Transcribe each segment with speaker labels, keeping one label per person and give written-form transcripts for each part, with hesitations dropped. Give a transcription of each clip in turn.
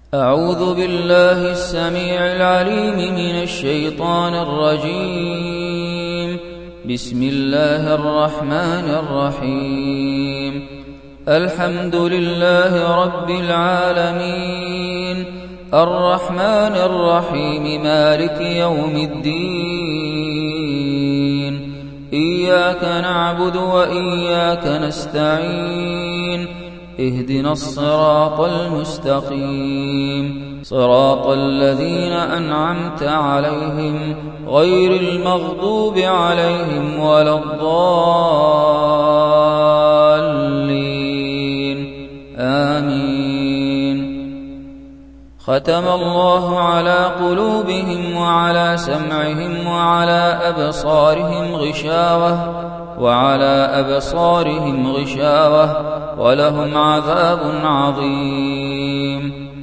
Speaker 1: أعوذ بالله السميع العليم من الشيطان الرجيم. بسم الله الرحمن الرحيم. الحمد لله رب العالمين، الرحمن الرحيم، مالك يوم الدين. إياك نعبد وإياك نستعين، اهدنا الصراط المستقيم، صراط الذين أنعمت عليهم غير المغضوب عليهم ولا الضالين، آمين. ختم الله على قلوبهم وعلى سمعهم وعلى أبصارهم غشاوة ولهم عذاب عظيم.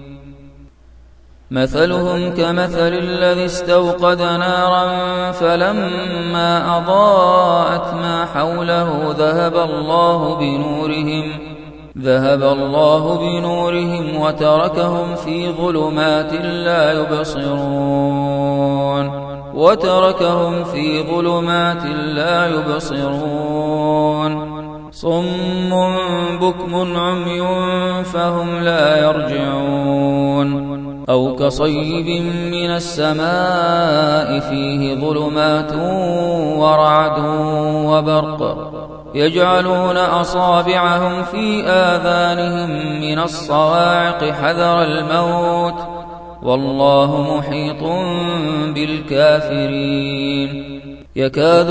Speaker 1: مثلهم كمثل الذي استوقد نارا فلما أضاءت ما حوله ذهب الله بنورهم وتركهم في ظلمات لا يبصرون. صم بكم عمي فهم لا يرجعون. أو كصيب من السماء فيه ظلمات ورعد وبرق يجعلون أصابعهم في آذانهم من الصواعق حذر الموت، والله محيط بالكافرين. يكاد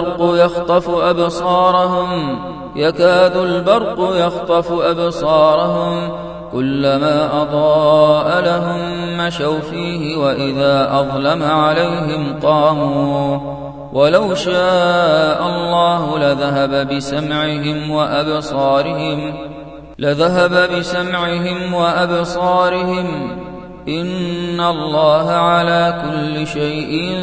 Speaker 1: البرق يخطف أبصارهم كلما أضاء لهم مشوا فيه وإذا أظلم عليهم قاموا، ولو شاء الله لذهب بسمعهم وأبصارهم إن الله على كل شيء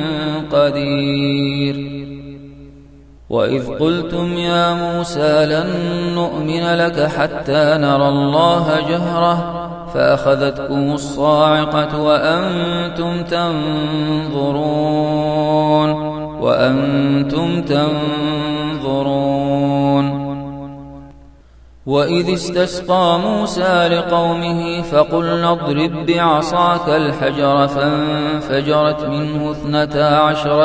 Speaker 1: قدير. وإذ قلتم يا موسى لن نؤمن لك حتى نرى الله جهرة فأخذتكم الصاعقة وأنتم تنظرون. وإذ استسقى موسى لقومه فقلنا اضرب بعصاك الحجر فانفجرت منه اثنتا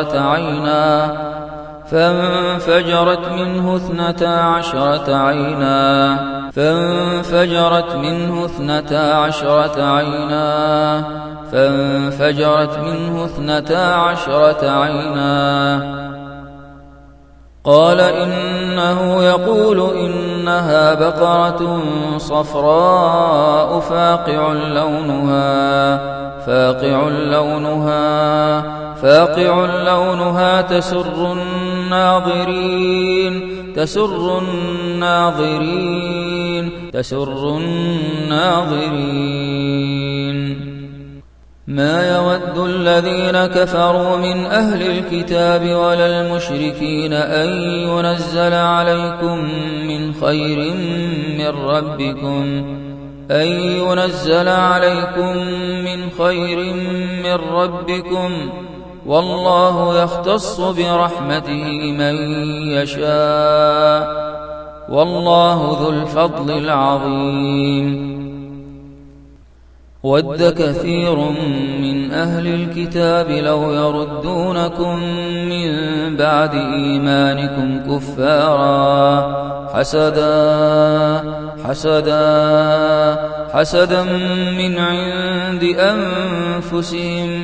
Speaker 1: عشرة عينا. قال إنه يقول إنها بقرة صفراء فاقع لونها تسر الناظرين. ما يود الذين كفروا من أهل الكتاب ولا المشركين أن ينزل عليكم من خير من ربكم، والله يختص برحمته من يشاء، والله ذو الفضل العظيم. ود كثير من أهل الكتاب لو يردونكم من بعد إيمانكم كفارا حسدا من عند أنفسهم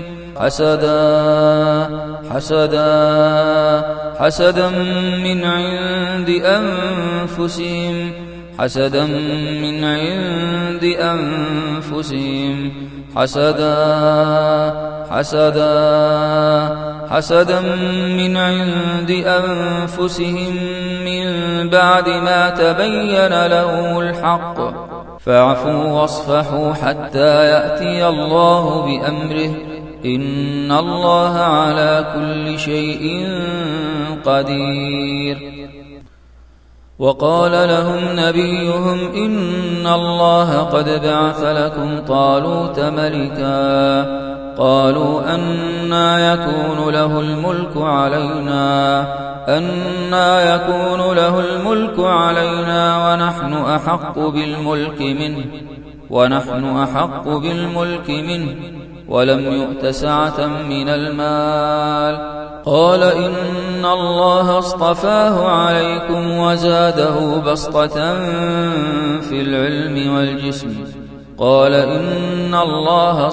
Speaker 1: من بعد ما تبين له الحق، فاعفوا واصفحوا حتى يأتي الله بأمره، إن الله على كل شيء قدير. وقال لهم نبيهم إن الله قد بعث لكم طالوت ملكا قالوا أنى يكون له الملك علينا ونحن أحق بالملك منه ولم يؤت سعة من المال قال إن الله اصطفاه عليكم وزاده بسطة في العلم والجسم إن الله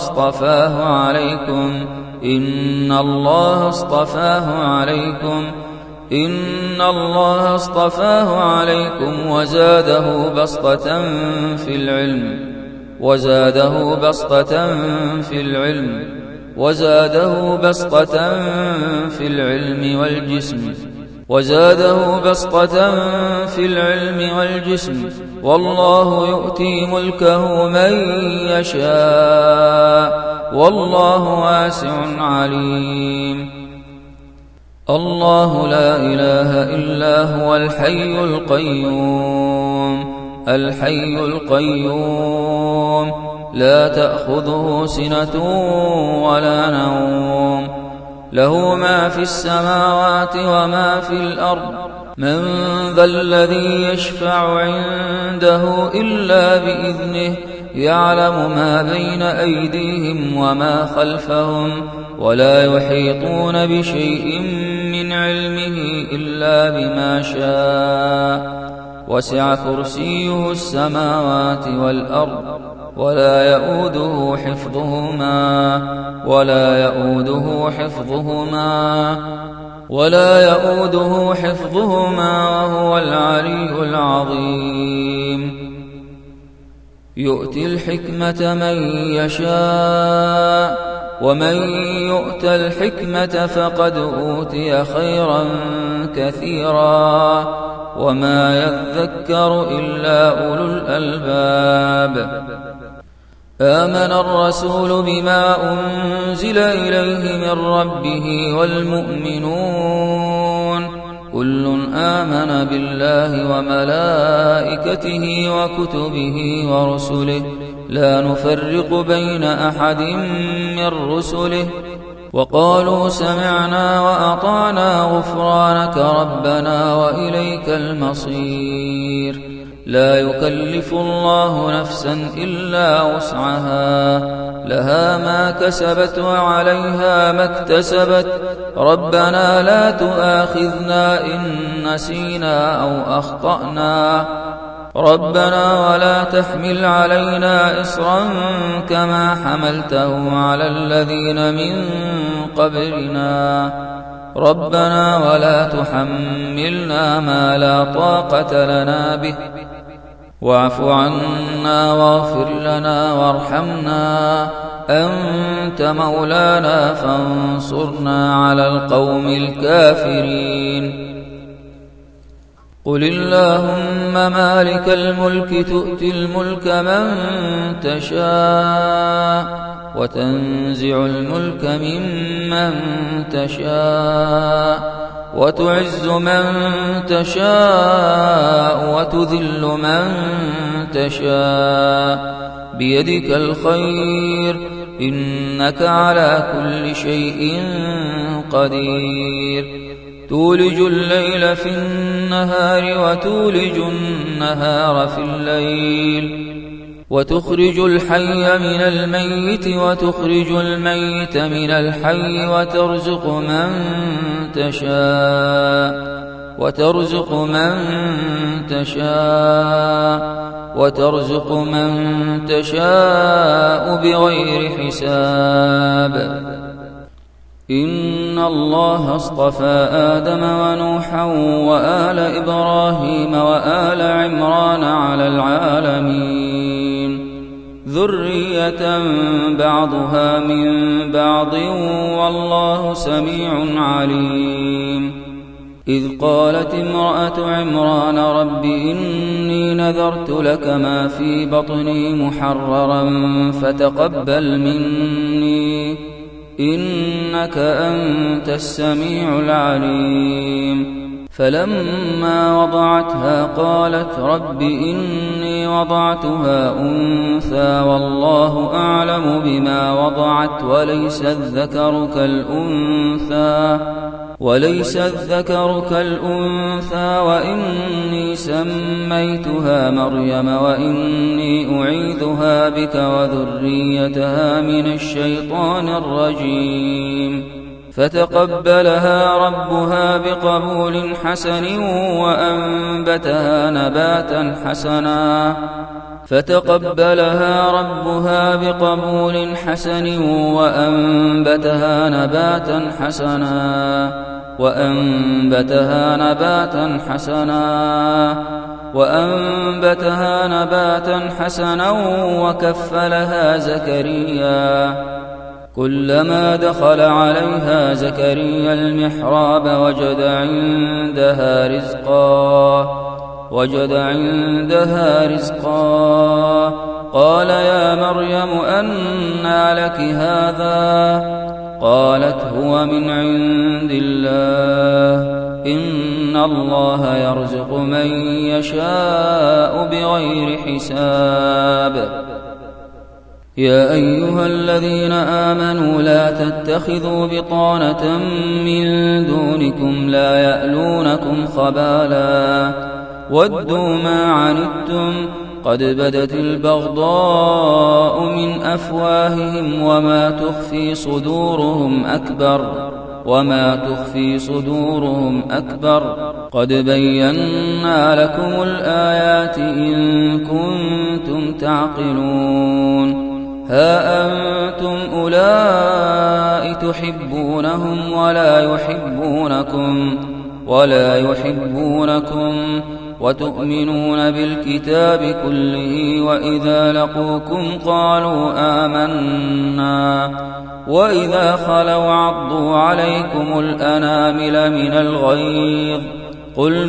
Speaker 1: اصطفاه عليكم وزاده بسطة في العلم والجسم والله يؤتي ملكه من يشاء والله واسع عليم الله لا إله إلا هو الحي القيوم لا تأخذه سنة ولا نوم له ما في السماوات وما في الأرض من ذا الذي يشفع عنده إلا بإذنه يعلم ما بين أيديهم وما خلفهم ولا يحيطون بشيء من علمه إلا بما شاء وسع كرسيه السماوات والأرض ولا يؤوده حفظهما وهو العلي العظيم يؤتي الحكمة من يشاء ومن يؤت الحكمة فقد أوتي خيرا كثيرا وما يذكر إلا أولو الألباب آمن الرسول بما أنزل إليه من ربه والمؤمنون كل آمن بالله وملائكته وكتبه ورسله لا نفرق بين أحد من رسله وقالوا سمعنا وأطعنا غفرانك ربنا وإليك المصير لا يكلف الله نفسا إلا وسعها لها ما كسبت وعليها ما اكتسبت ربنا لا تؤاخذنا إن نسينا أو أخطأنا ربنا ولا تحمل علينا إصرا كما حملته على الذين من قبلنا ربنا ولا تحملنا ما لا طاقة لنا به واعف عنا واغفر لنا وارحمنا أنت مولانا فانصرنا على القوم الكافرين قل اللهم مالك الملك تؤتي الملك من تشاء وتنزع الملك ممن تشاء وتعز من تشاء وتذل من تشاء بيدك الخير إنك على كل شيء قدير تولج الليل في النهار وتولج النهار في الليل وتخرج الحي من الميت وتخرج الميت من الحي وترزق من تشاء بغير حساب إن الله اصطفى آدم ونوحا وآل إبراهيم وآل عمران على العالمين ذرية بعضها من بعض والله سميع عليم إذ قالت امرأة عمران رب إني نذرت لك ما في بطني محررا فتقبل مني إنك أنت السميع العليم فلما وضعتها قالت رب إني وضعتها أنثى والله أعلم بما وضعت وليس الذكر كالأنثى وإني سميتها مريم وإني أعيذها بك وذريتها من الشيطان الرجيم فتقبلها ربها بقبول حسن وأنبتها نباتا حسنا وكفلها زكريا كلما دخل عليها زكريا المحراب وجد عندها رزقا قال يا مريم أنى لك هذا قالت هو من عند الله إن الله يرزق من يشاء بغير حساب يا أيها الذين آمنوا لا تتخذوا بطانة من دونكم لا يألونكم خبالا ودوا ما عنتم قد بدت البغضاء من أفواههم وما تخفي صدورهم أكبر قد بينا لكم الآيات إن كنتم تعقلون ها أنتم أولئك تحبونهم ولا يحبونكم وتؤمنون بالكتاب كله وإذا لقوكم قالوا آمنا وإذا خلوا عضوا عليكم الأنامل من الغيظ قل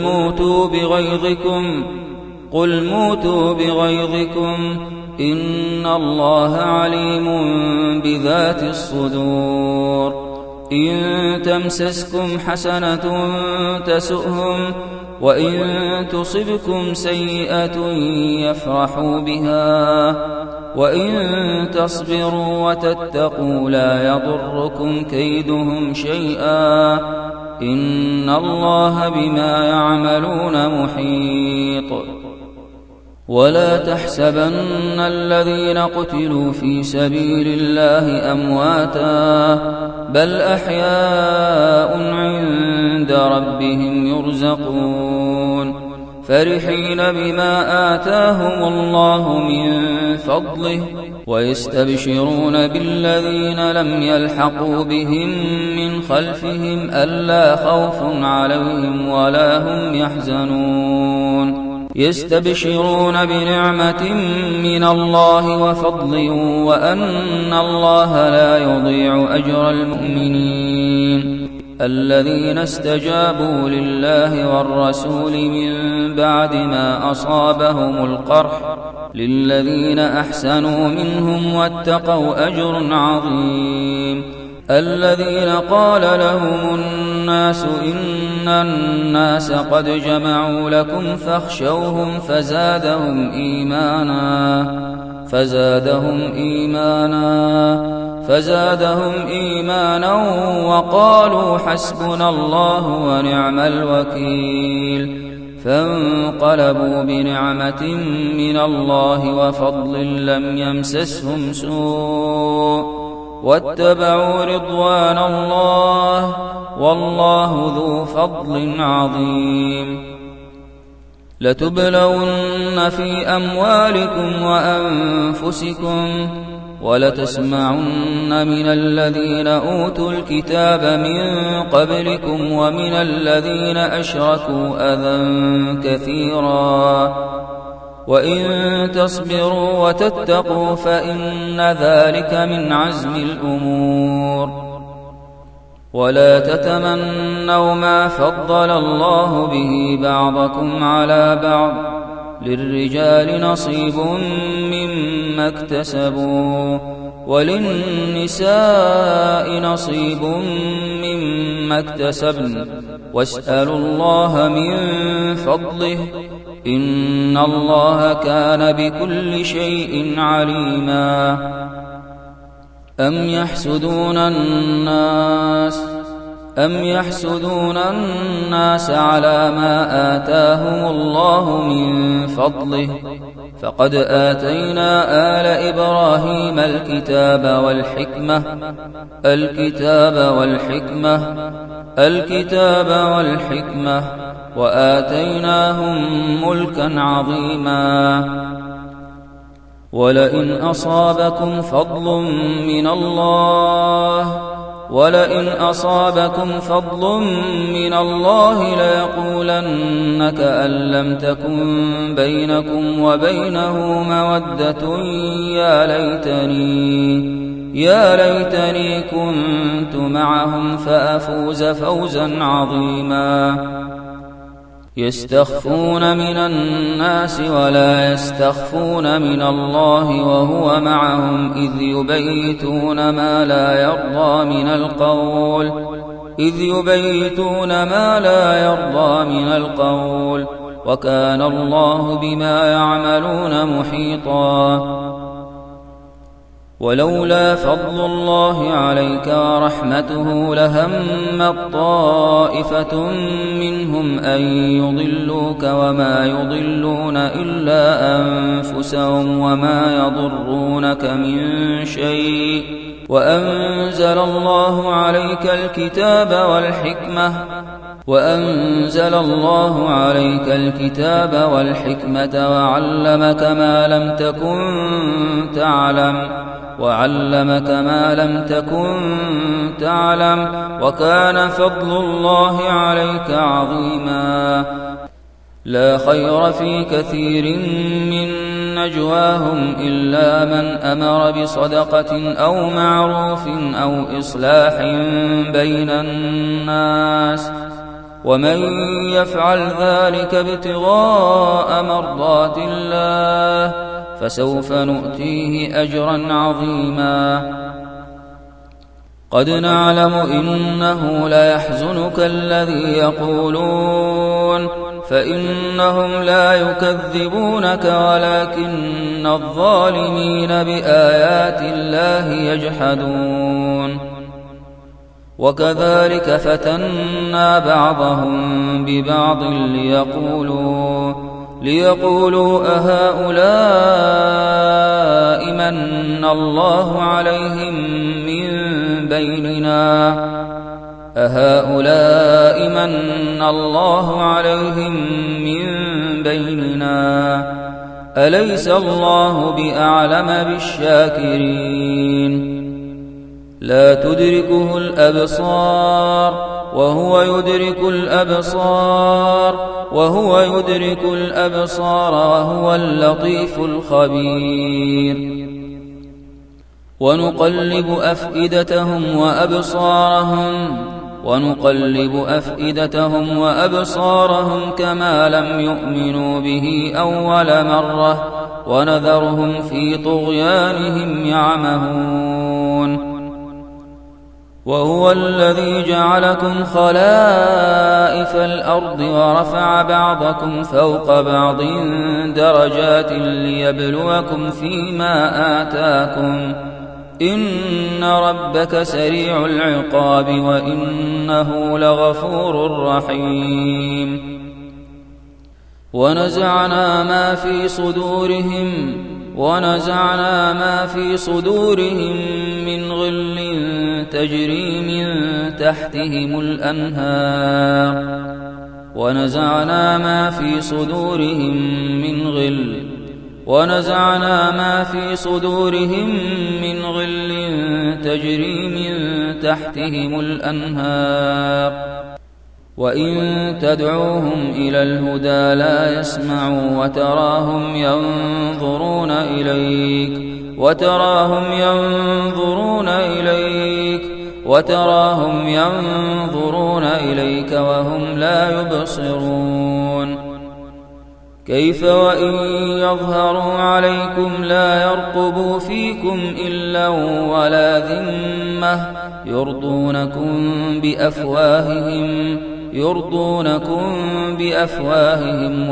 Speaker 1: موتوا بغيظكم إن الله عليم بذات الصدور إن تمسسكم حسنة تسؤهم وإن تصبكم سيئة يفرحوا بها وإن تصبروا وتتقوا لا يضركم كيدهم شيئا إن الله بما يعملون محيط ولا تحسبن الذين قتلوا في سبيل الله أمواتا بل أحياء عند ربهم يرزقون فرحين بما آتاهم الله من فضله ويستبشرون بالذين لم يلحقوا بهم من خلفهم ألا خوف عليهم ولا هم يحزنون يستبشرون بنعمة من الله وفضل وأن الله لا يضيع أجر المؤمنين الذين استجابوا لله والرسول من بعد ما أصابهم القرح للذين أحسنوا منهم واتقوا أجر عظيم الذين قال لهم الناس إن الناس قد جمعوا لكم فاخشوهم فزادهم إيمانا وقالوا حسبنا الله ونعم الوكيل فانقلبوا بنعمة من الله وفضل لم يمسسهم سوء واتبعوا رضوان الله والله ذو فضل عظيم لتبلون في أموالكم وأنفسكم ولتسمعن من الذين أوتوا الكتاب من قبلكم ومن الذين أشركوا أذى كثيرا وإن تصبروا وتتقوا فإن ذلك من عزم الأمور ولا تتمنوا ما فضل الله به بعضكم على بعض للرجال نصيب مما اكتسبوا وللنساء نصيب مما ما اكتسبن واسألوا الله من فضله إن الله كان بكل شيء عليما. أم يحسدون الناس على ما آتاهم الله من فضله فقد آتينا آل إبراهيم الكتاب والحكمة وآتيناهم ملكا عظيما. ولئن أصابكم فضل من الله ليقولن كأن لم تكن بينكم وبينه مودة يا ليتني كنت معهم فأفوز فوزا عظيما. يستخفون من الناس ولا يستخفون من الله وهو معهم إذ يبيتون ما لا يرضى من القول وكان الله بما يعملون محيطا. ولولا فضل الله عليك ورحمته لهمت طائفة منهم أن يضلوك وما يضلون إلا أنفسهم وما يضرونك من شيء وأنزل الله عليك الكتاب والحكمة وعلمك ما لم تكن تعلم وكان فضل الله عليك عظيما. لا خير في كثير من نجواهم إلا من أمر بصدقة أو معروف أو إصلاح بين الناس ومن يفعل ذلك ابتغاء مرضات الله فسوف نؤتيه أجرا عظيما. قد نعلم إنه ليحزنك الذي يقولون فإنهم لا يكذبونك ولكن الظالمين بآيات الله يجحدون. وكذلك فتنا بعضهم ببعض ليقولوا أهؤلاء من الله عليهم من بيننا أليس الله بأعلم بالشاكرين. لا تدركه الأبصار وهو يدرك الأبصار وهو اللطيف الخبير. ونقلب أفئدتهم وأبصارهم كما لم يؤمنوا به أول مرة ونذرهم في طغيانهم يعمهون. وهو الذي جعلكم خلائف الأرض ورفع بعضكم فوق بعض درجات ليبلوكم فيما آتاكم إن ربك سريع العقاب وإنه لغفور رحيم. ونزعنا ما في صدورهم من غل تجري من تحتهم الأنهار وإن تدعوهم إلى الهدى لا يسمعوا وتراهم ينظرون إليك وهم لا يبصرون. كيف وإن يظهروا عليكم لا يرقبوا فيكم إلا ولا ذمة يرضونكم بأفواههم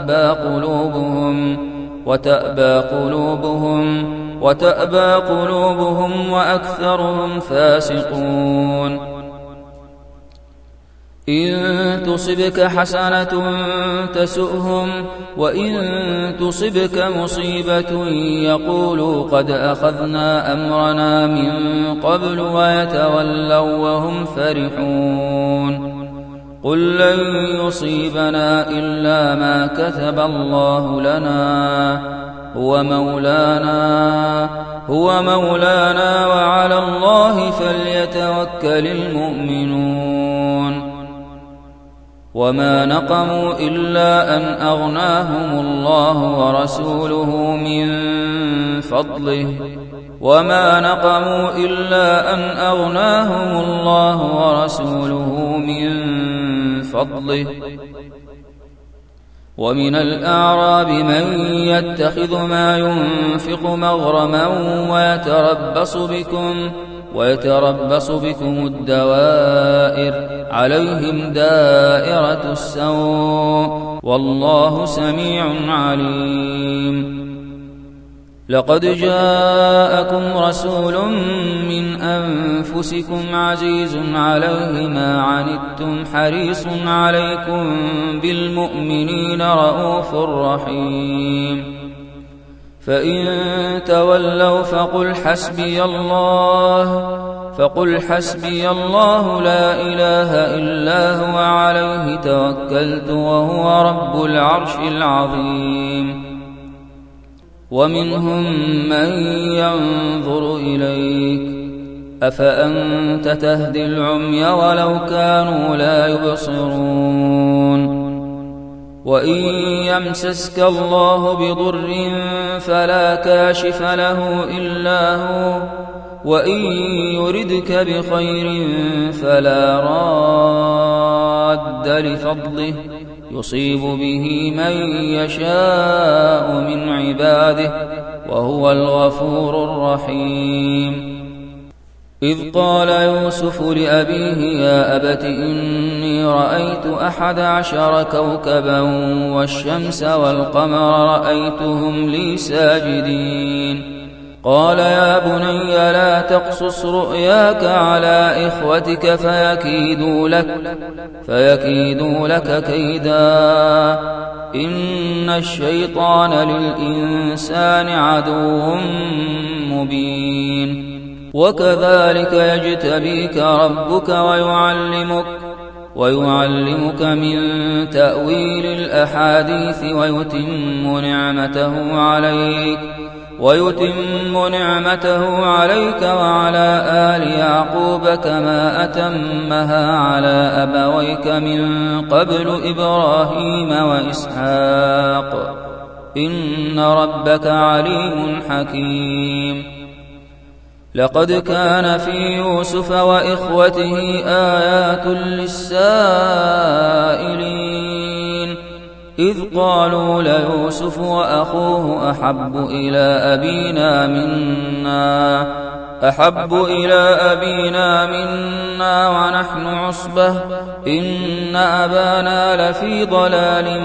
Speaker 1: وتأبى قلوبهم وأكثرهم فاسقون إن تصبك حسنة تسؤهم وإن تصبك مصيبة يقولوا قد أخذنا أمرنا من قبل ويتولوا وهم فرحون قل لن يصيبنا إلا ما كتب الله لنا هو مولانا وعلى الله فليتوكل المؤمنون وما نقموا إلا أن أغناهم الله ورسوله من فضله ومن الأعراب من يتخذ ما ينفق مغرما ويتربص بكم الدوائر عليهم دائرة السوء والله سميع عليم لقد جاءكم رسول من أنفسكم عزيز عليه ما عنتم حريص عليكم بالمؤمنين رءوف رحيم فإن تولوا فقل حسبي الله لا إله إلا هو عليه توكلت وهو رب العرش العظيم ومنهم من ينظر إليك أفأنت تهدي العمي ولو كانوا لا يبصرون وإن يمسسك الله بضر فلا كاشف له إلا هو وإن يردك بخير فلا راد لفضله يصيب به من يشاء من عباده وهو الغفور الرحيم إذ قال يوسف لأبيه يا أبت إني رأيت 11 كوكبا والشمس والقمر رأيتهم لي ساجدين قال يا بني لا تقصص رؤياك على إخوتك فيكيدوا لك كيدا إن الشيطان للإنسان عدو مبين وكذلك يجتبيك ربك ويعلمك من تأويل الأحاديث ويتم نعمته عليك وعلى آل يعقوب كما أتمها على أبويك من قبل إبراهيم وإسحاق إن ربك عليم حكيم لقد كان في يوسف وإخوته آيات للسائلين إذ قالوا ليوسف وأخوه أحب إلى أبينا منا ونحن عصبة إن أبانا لفي ضلال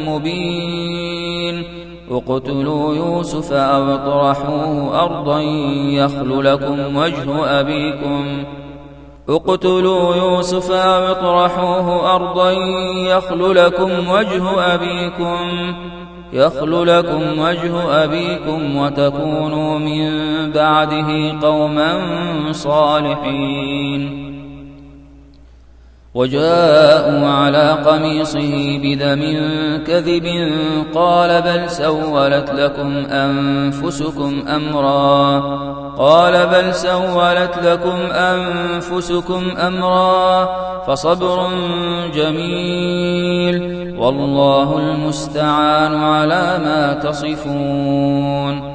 Speaker 1: مبين اقتلوا يوسف أو اطرحوه أرضا يخل لكم وجه أبيكم وتكونوا من بعده قوما صالحين وجاءوا على قميصه بدم كذب قال بل سولت لكم أنفسكم أمرا فصبر جميل والله المستعان على ما تصفون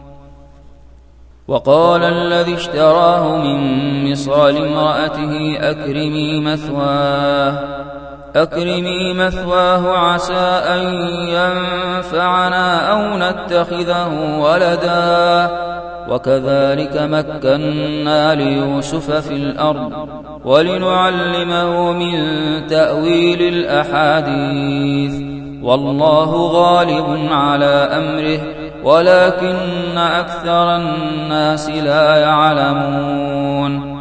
Speaker 1: وقال الذي اشتراه من مصر لامرأته أكرمي مثواه عسى أن ينفعنا أو نتخذه ولدا وكذلك مكنا ليوسف في الأرض ولنعلمه من تأويل الأحاديث والله غالب على أمره ولكن أكثر الناس لا يعلمون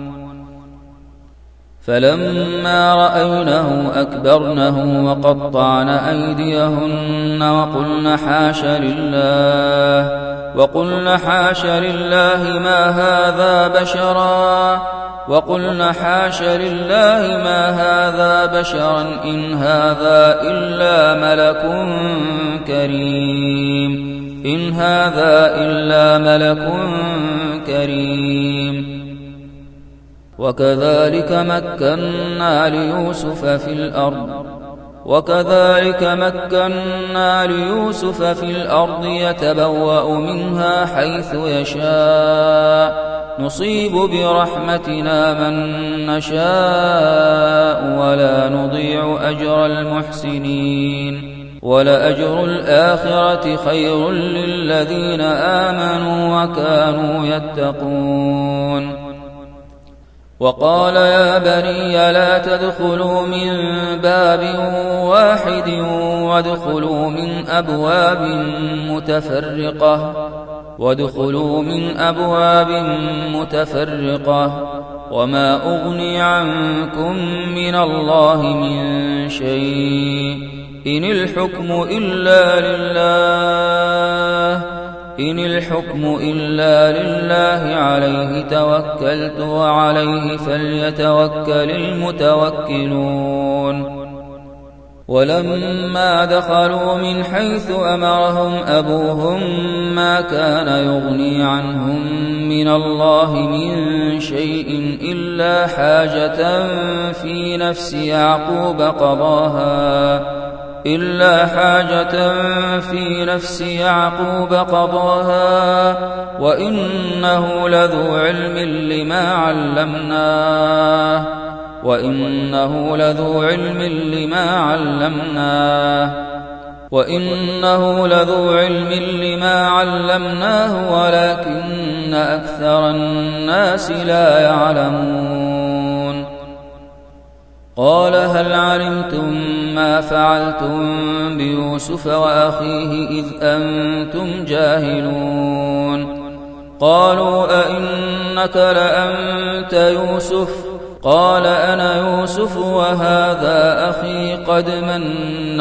Speaker 1: فلما رأينه أكبرنه وقطعن أيديهن وقلن حاش لله ما هذا بشرا إن هذا إلا ملك كريم وكذلك مكنا ليوسف في الأرض يتبوأ منها حيث يشاء نصيب برحمتنا من نشاء ولا نضيع أجر المحسنين ولأجر الآخرة خير للذين آمنوا وكانوا يتقون وقال يا بني لا تدخلوا من باب واحد وادخلوا من أبواب متفرقة وما أغني عنكم من الله من شيء إن الحكم إلا لله عليه توكلت وعليه فليتوكل المتوكلون ولما دخلوا من حيث أمرهم أبوهم ما كان يغني عنهم من الله من شيء إلا حاجة في نفس يعقوب قضاها وإنه لذو علم لما علمناه ولكن أكثر الناس لا يعلمون قال هل علمتم ما فعلتم بيوسف وأخيه إذ أنتم جاهلون قالوا أئنك لأنت يوسف قال أنا يوسف وهذا أخي قد من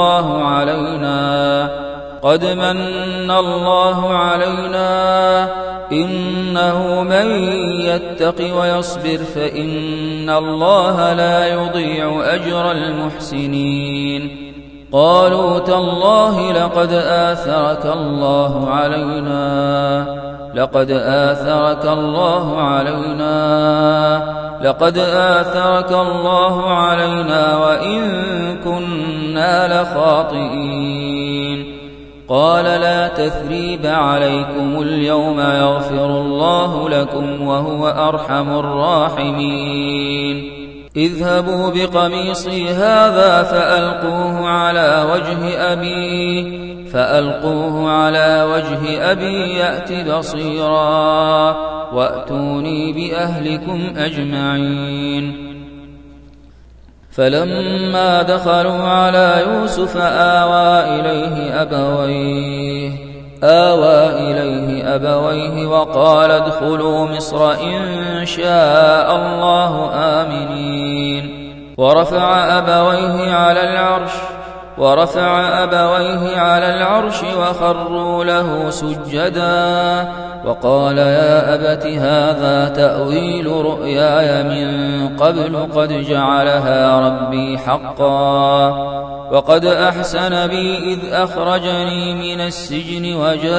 Speaker 1: الله علينا إنه من يتق ويصبر فإن الله لا يضيع أجر المحسنين قالوا تالله لقد آثرك الله علينا وإن كنا لخاطئين قال لا تثريب عليكم اليوم يغفر الله لكم وهو أرحم الراحمين اذهبوا بقميصي هذا فألقوه على وجه أبي يأت بصيرا وأتوني بأهلكم أجمعين فلما دخلوا على يوسف آوى إليه أبويه وقال ادخلوا مصر إن شاء الله آمنين ورفع أبويه على العرش وخروا له سجدا وقال يا أبت هذا تأويل رؤياي من قبل قد جعلها ربي حقا وقد أحسن بي إذ أخرجني من السجن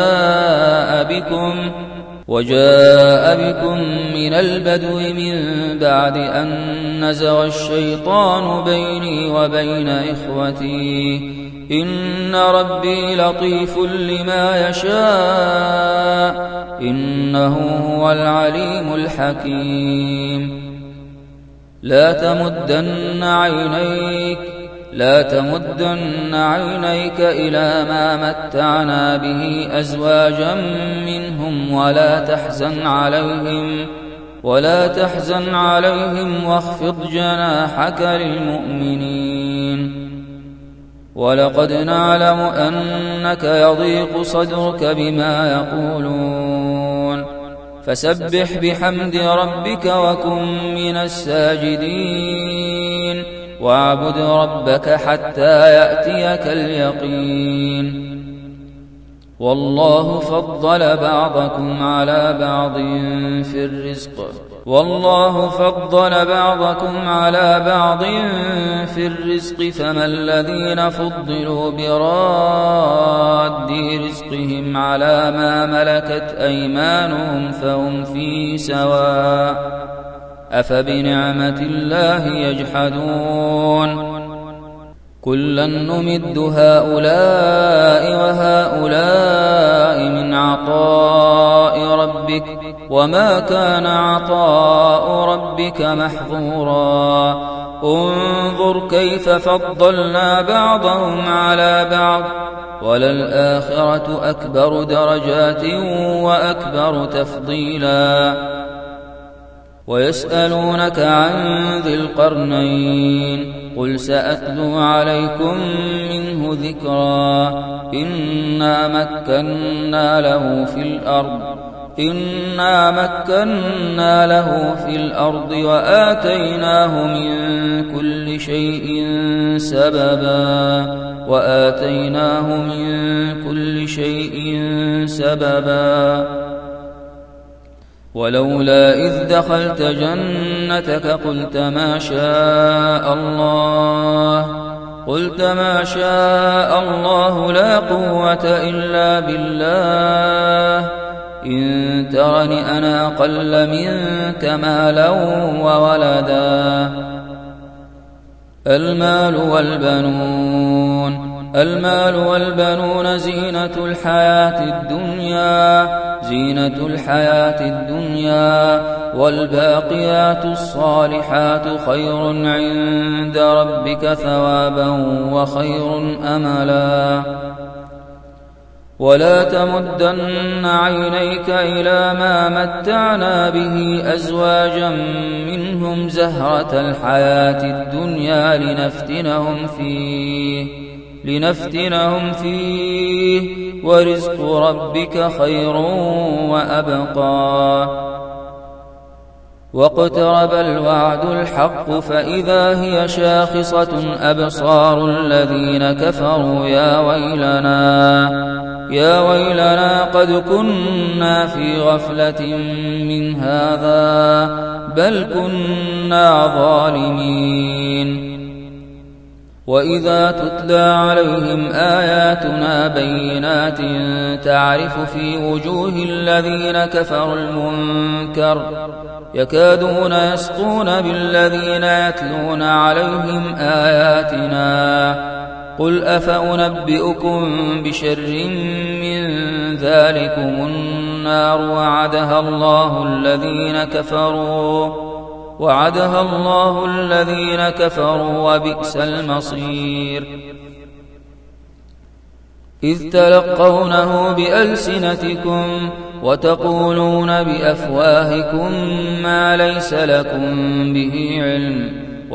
Speaker 1: وجاء بكم من البدو من بعد أن نزغ الشيطان بيني وبين إخوتي إن ربي لطيف لما يشاء إنه هو العليم الحكيم لا تمدن عينيك لا تمدن عينيك إلى ما متعنا به أزواجا منهم ولا تحزن عليهم واخفض جناحك للمؤمنين. ولقد نعلم أنك يضيق صدرك بما يقولون فسبح بحمد ربك وكن من الساجدين واعبد ربك حتى يأتيك اليقين. والله فضل بعضكم على بعض في الرزق فما الذين فضلوا براد رزقهم على ما ملكت أيمانهم فهم فيه سواء أفبنعمة الله يجحدون. كلا نمد هؤلاء وهؤلاء من عطاء ربك وما كان عطاء ربك محظورا. انظر كيف فضلنا بعضهم على بعض وللآخرة أكبر درجات وأكبر تفضيلا. ويسألونك عن ذي القرنين قل سأتلو عليكم منه ذكرا. إنا مكنا له في الأرض وآتيناه من كل شيء سببا. ولولا إذ دخلت جنتك قلت ما شاء الله لا قوة إلا بالله. إن ترني أنا أقل منك مالا وولدا. المال والبنون زينة الحياة الدنيا والباقيات الصالحات خير عند ربك ثوابا وخير أملا. ولا تمدن عينيك إلى ما متعنا به أزواجا منهم زهرة الحياة الدنيا لنفتنهم فيه ورزق ربك خير وأبقى. واقترب الوعد الحق فإذا هي شاخصة أبصار الذين كفروا يا ويلنا قد كنا في غفلة من هذا بل كنا ظالمين. وإذا تتلى عليهم آياتنا بينات تعرف في وجوه الذين كفروا المنكر يكادون يسطون بالذين يتلون عليهم آياتنا. قل أفأنبئكم بشر من ذلكم النار وعدها الله الذين كفروا وبئس المصير. إذ تلقونه بألسنتكم وتقولون بأفواهكم ما ليس لكم به علم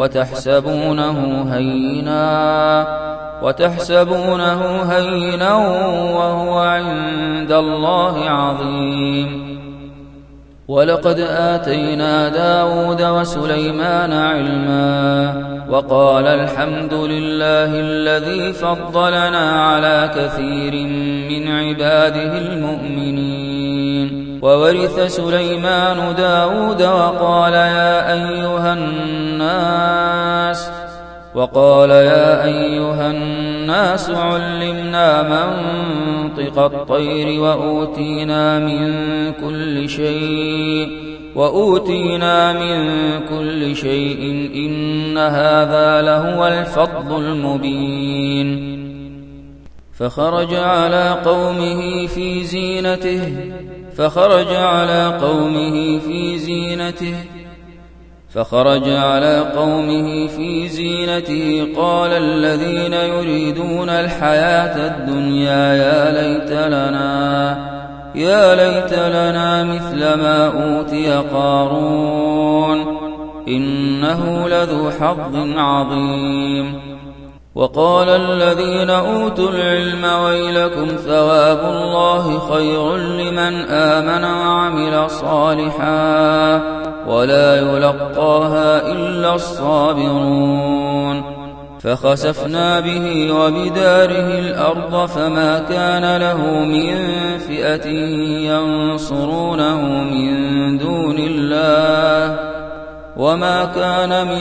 Speaker 1: وتحسبونه هينا وهو عند الله عظيم. ولقد آتينا داود وسليمان علما وقال الحمد لله الذي فضلنا على كثير من عباده المؤمنين. وورث سليمان داود وقال يا أيها الناس علمنا منطق الطير وأوتينا من كل شيء إن هذا لهو الفضل المبين. فخرج على قومه فخرج على قومه في زينته قال الذين يريدون الحياة الدنيا يا ليت لنا مثل ما أوتي قارون إنه لذو حظ عظيم. وقال الذين أوتوا العلم ويلكم ثواب الله خير لمن آمن وعمل صالحا ولا يلقاها إلا الصابرون. فخسفنا به وبداره الأرض فما كان له من فئة ينصرونه من دون الله وما كان من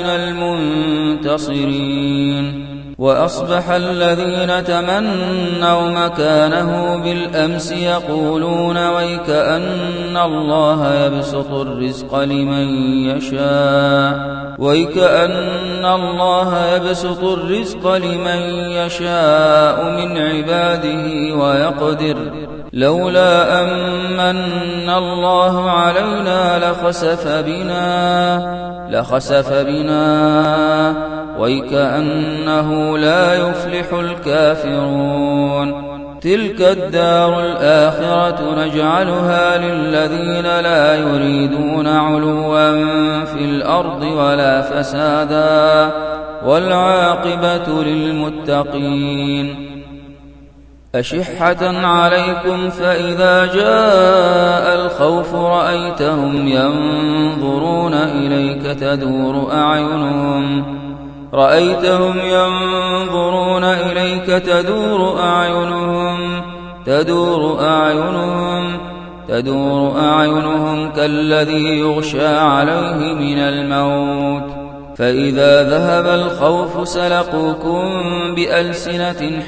Speaker 1: المنتصرين. وأصبح الذين تمنوا مكانه بالأمس يقولون ويكأن الله يبسط الرزق لمن يشاء من عباده ويقدر لولا أمن الله علينا لخسف بنا ويكأنه لا يفلح الكافرون. تلك الدار الآخرة نجعلها للذين لا يريدون علوا في الأرض ولا فسادا والعاقبة للمتقين. أشحة عليكم فإذا جاء الخوف رأيتهم ينظرون إليك تدور أعينهم كالذي يغشى عليه من الموت فإذا ذهب الخوف سلقوكم بألسنة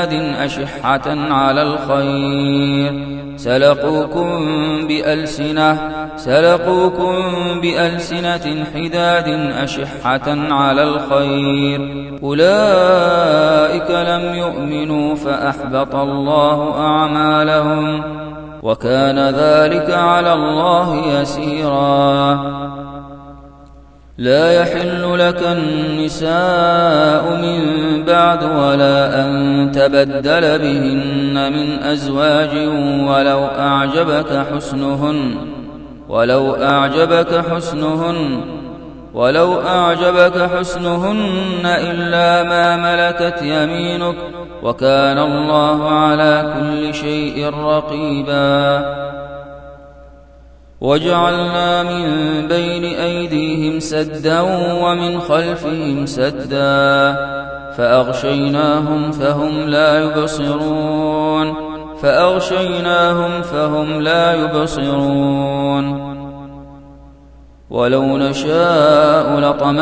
Speaker 1: حداد أشحة على الخير أولئك لم يؤمنوا فأحبط الله أعمالهم وكان ذلك على الله يسيرا. لا يحل لك النساء من بعد ولا أن تبدل بهن من أزواج ولو أعجبك حسنهن إلا ما ملكت يمينك وكان الله على كل شيء رقيبا. وجعلنا من بين أيديهم سدا ومن خلفهم سدا فأغشيناهم فهم لا يبصرون. ولو نشاء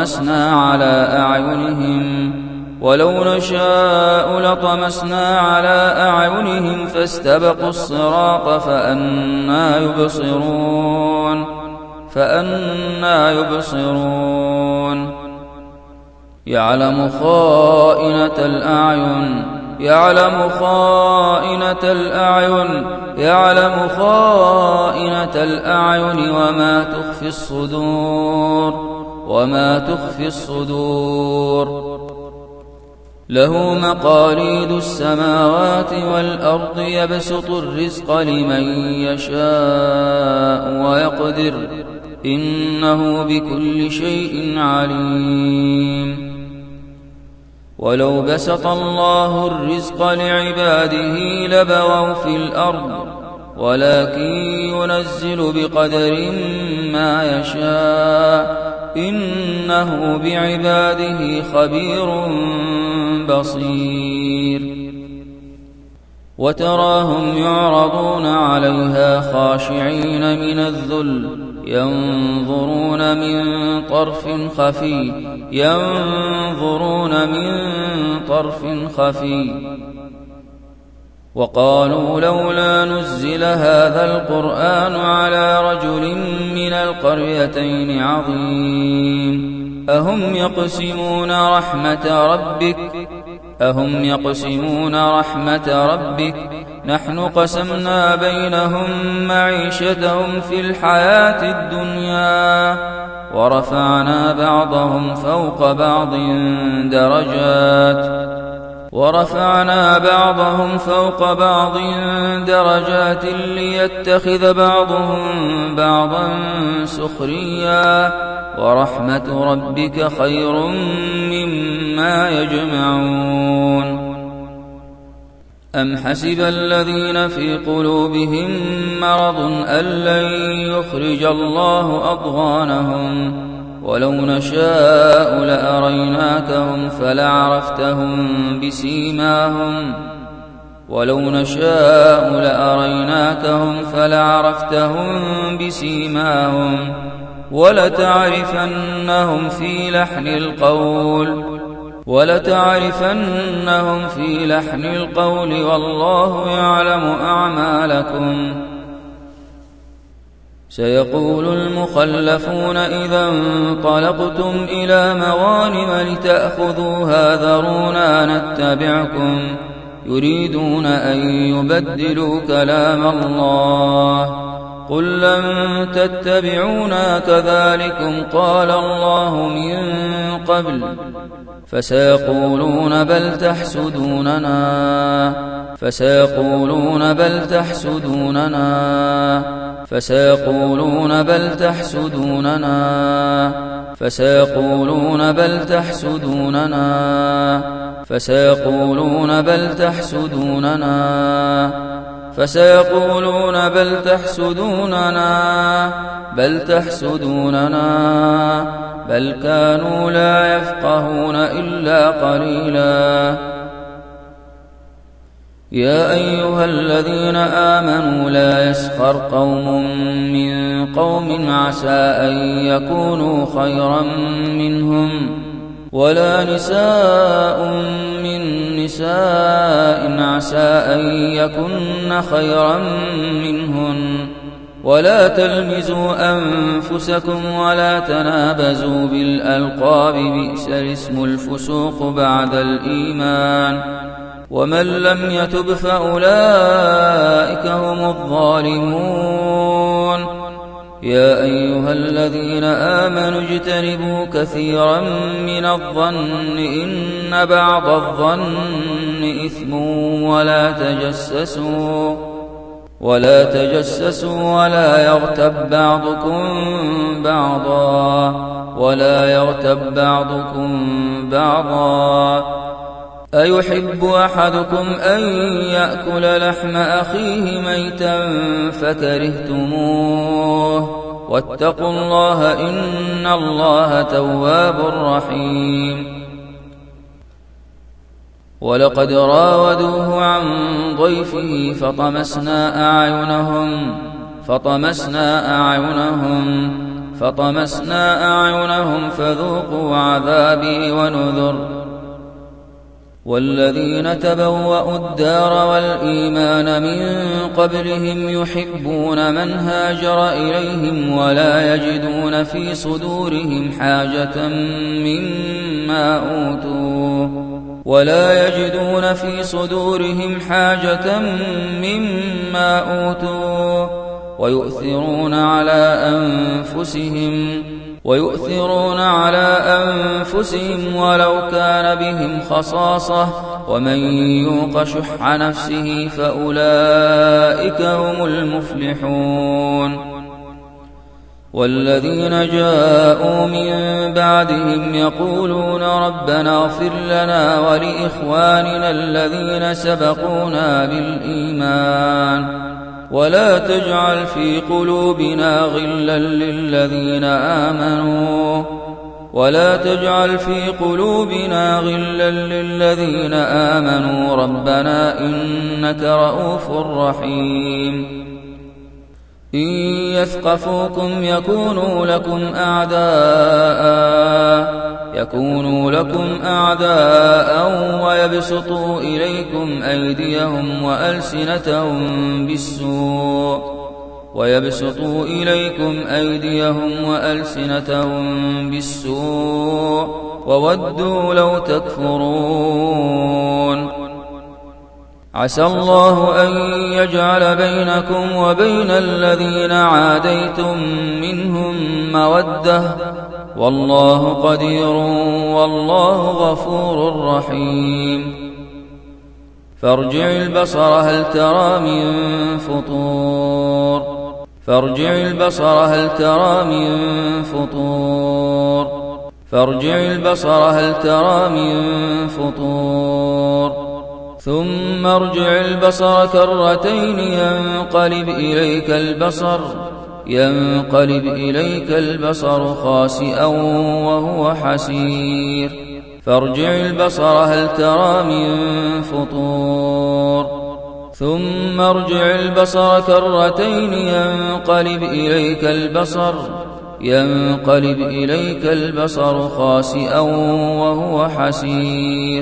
Speaker 1: لطمسنا على أعينهم فاستبقوا الصراط فأنى يبصرون. يعلم خائنة الأعين وما تخفي الصدور. له مقاليد السماوات والأرض يبسط الرزق لمن يشاء ويقدر إنه بكل شيء عليم. ولو بسط الله الرزق لعباده لبغوا في الأرض ولكن ينزل بقدر ما يشاء إنه بعباده خبير بصير. وتراهم يعرضون عليها خاشعين من الذل ينظرون من طرف خفي وقالوا لولا نزل هذا القرآن على رجل من القريتين عظيم أهم يقسمون رحمة ربك نحن قسمنا بينهم معيشتهم في الحياة الدنيا ورفعنا بعضهم فوق بعض درجات ليتخذ بعضهم بعضا سخريا ورحمة ربك خير مما يجمعون أم حسب الذين في قلوبهم مرض أن لن يخرج الله أضغانهم ولو نشاء لأريناكهم فلعرفتهم بسيماهم ولتعرفنهم في لحن القول والله يعلم أعمالكم سيقول المخلفون إذا انطلقتم إلى مغانم لتأخذوها ذرونا نتبعكم يريدون أن يبدلوا كلام الله قل لن تتبعونا كذلكم قال الله من قبل فسيقولون بل تحسدوننا بل كانوا لا يفقهون إلا قليلا يا أيها الذين آمنوا لا يسخر قوم من قوم عسى أن يكونوا خيرا منهم ولا نساء من نساء عسى أن يكن خيرا منهن ولا تلمزوا أنفسكم ولا تنابزوا بالألقاب بئس الاسم الفسوق بعد الإيمان ومن لم يتب فأولئك هم الظالمون يا أيها الذين آمنوا اجتنبوا كثيرا من الظن إن بعض الظن إثم ولا تجسسوا ولا يغتب بعضكم بعضا أيحب أحدكم أن يأكل لحم أخيه ميتا فكرهتموه واتقوا الله إن الله تواب رحيم ولقد راودوه عن ضيفه فطمسنا أعينهم فذوقوا عذابي ونذر والذين تبوأوا الدار والإيمان من قبلهم يحبون من هاجر إليهم ولا يجدون في صدورهم حاجة مما أوتوا ويؤثرون على أنفسهم ولو كان بهم خصاصة ومن يوق شح نفسه فأولئك هم المفلحون والذين جاءوا من بعدهم يقولون ربنا اغفر لنا ولإخواننا الذين سبقونا بالإيمان ولا تجعل في قلوبنا غلا للذين آمنوا ربنا إنك رؤوف رحيم إن يثقفوكم يكونوا لكم أعداء ويبسطوا إليكم أيديهم وألسنتهم بالسوء وودوا لو تكفرون عسى الله أن يجعل بينكم وبين الذين عاديتم منهم مودة والله قدير والله غفور رحيم فارجع البصر هل ترى من فطور فارجع البصر هل ترى من فطور فارجع البصر هل ترى من فطور ثم ارجع البصر كرتين ينقلب إليك البصر خاسئا وهو حسير فارجع البصر هل ترى من فطور ثم ارجع البصر كرتين ينقلب إليك البصر خاسئا وهو حسير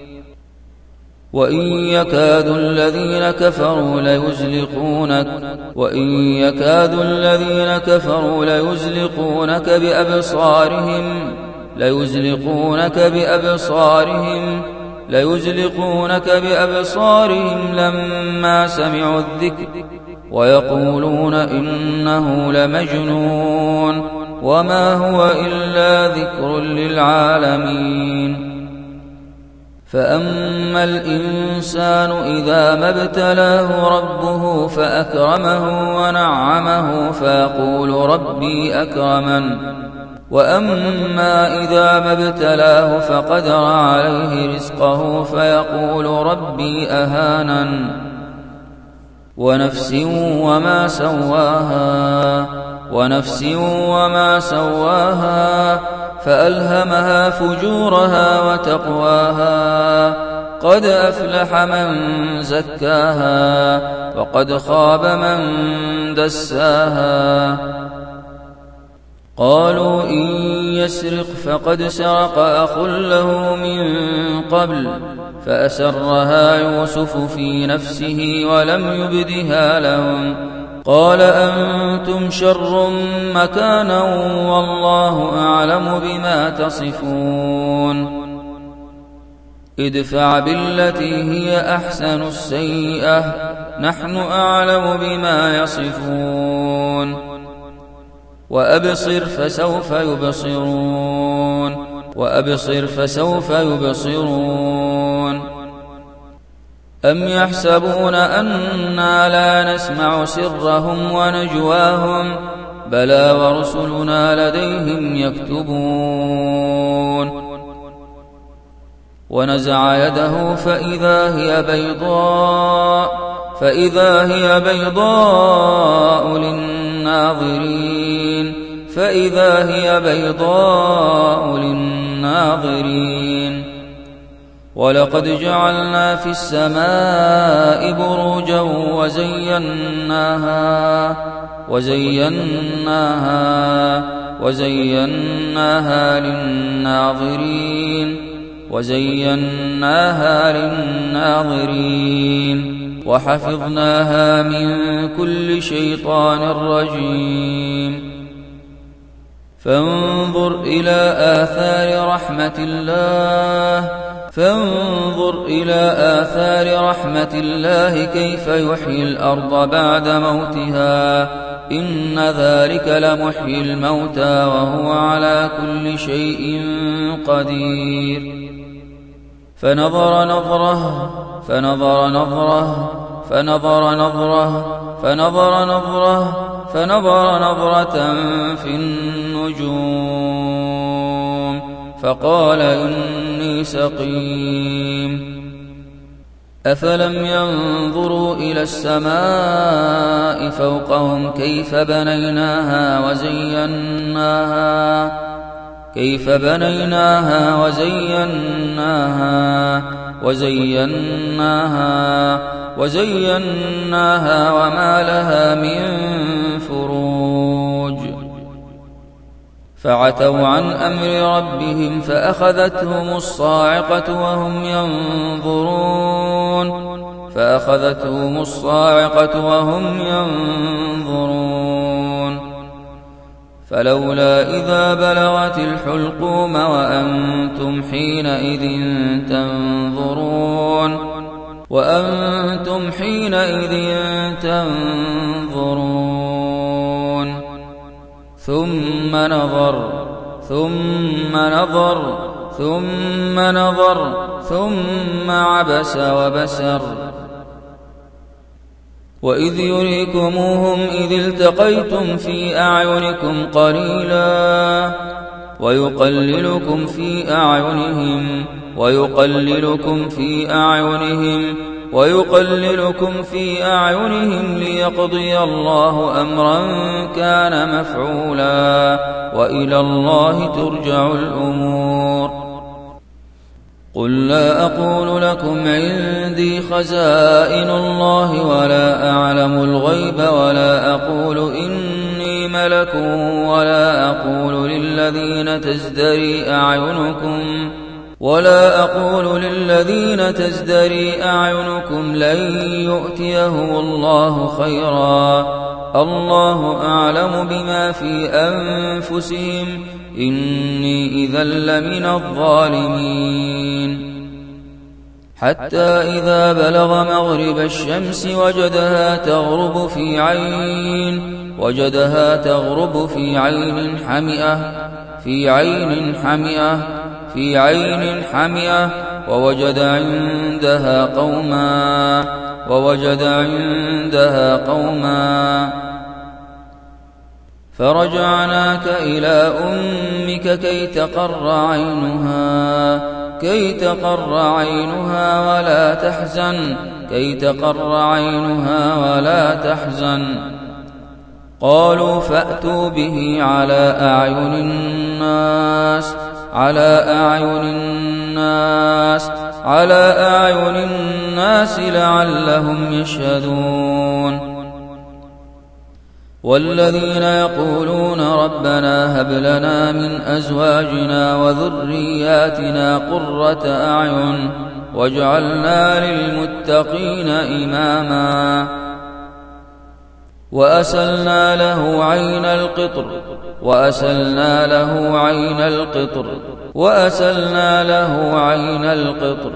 Speaker 1: وإن يكاد الذين كفروا ليزلقونك بأبصارهم لما سمعوا الذكر ويقولون إنه لمجنون وما هو إلا ذكر للعالمين فأما الإنسان إذا ما ابتلاه ربه فأكرمه ونعمه فيقول ربي أكرمن وأما إذا ما ابتلاه فقدر عليه رزقه فيقول ربي أهانن ونفس وما سواها فألهمها فجورها وتقواها قد أفلح من زكاها وقد خاب من دساها قالوا إن يسرق فقد سرق أخ له من قبل فأسرها يوسف في نفسه ولم يبدها لهم قال أنتم شر مكانا والله أعلم بما تصفون ادفع بالتي هي أحسن السيئة نحن أعلم بما يصفون وأبصر فسوف يبصرون أم يحسبون أنا لا نسمع سرهم ونجواهم بلى ورسلنا لديهم يكتبون ونزع يده فإذا هي بيضاء للناظرين ولقد جعلنا في السماء بروجا وزيناها للناظرين وحفظناها من كل شيطان رجيم فانظر إلى آثار رحمة الله كيف يحيي الأرض بعد موتها إن ذلك لمحيي الموتى وهو على كل شيء قدير فنظر نظرة في النجوم فقال إني سقيم أفلم ينظروا إلى السماء فوقهم كيف بنيناها وزيناها وما لها من فروج فعتوا عن أمر ربهم فأخذتهم الصاعقة وهم ينظرون فلولا إذا بلغت الحلقوم وأنتم حينئذ تنظرون وأنتم حينئذ تنظرون ثم نظر ثم نظر ثم نظر ثم عبس وبسر وإذ يريكموهم إذ التقيتم في أعينكم قليلا ويقللكم في أعينهم ليقضي الله أمرا كان مفعولا وإلى الله ترجع الأمور قل لا أقول لكم عندي خزائن الله ولا أعلم الغيب ولا أقول إني ملك ولا أقول للذين تزدري أعينكم لن يؤتيهم الله خيرا الله أعلم بما في أنفسهم إني إذا لمن الظالمين حتى إذا بلغ مغرب الشمس وجدها تغرب في عين حمئة ووجد عندها قوما فرجعناك إلى أمك كي تقر عينها ولا تحزن قالوا فأتوا به على أعين الناس لعلهم يشهدون والذين يقولون ربنا هب لنا من أزواجنا وذرياتنا قرة أعين واجعلنا للمتقين إماما وأسلنا له عين القطر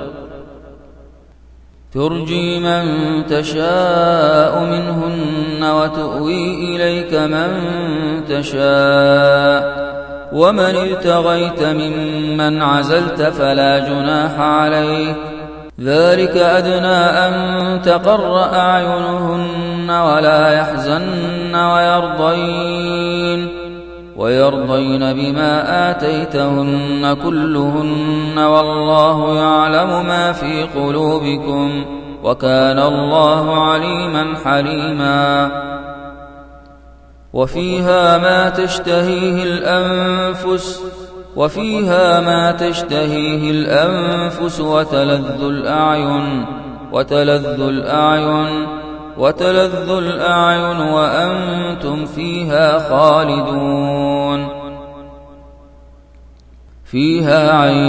Speaker 1: ترجي من تشاء منهن وتؤوي إليك من تشاء ومن ابتغيت ممن عزلت فلا جناح عليك ذلك أدنى أن تقر أعينهن ولا يحزن ويرضين بما آتيتهن كلهن والله يعلم ما في قلوبكم وكان الله عليما حليما وفيها ما تشتهيه الأنفس وتلذ الأعين وأنتم فيها خالدون فيها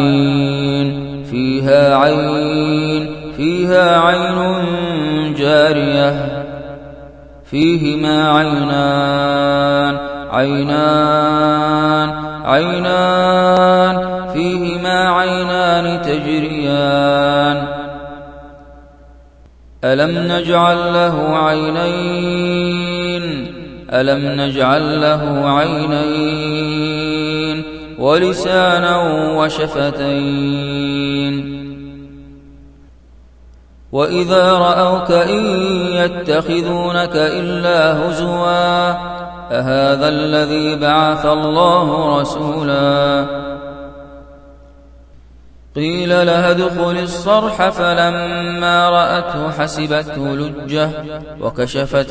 Speaker 1: عين جارية فيهما عينان تجريان ألم نجعل له عينين ولسانا وشفتين وإذا رأوك إن يتخذونك إلا هزوا أهذا الذي بعث الله رسولا قيل لها ادخل الصرح فلما رأته حسبته لجة وكشفت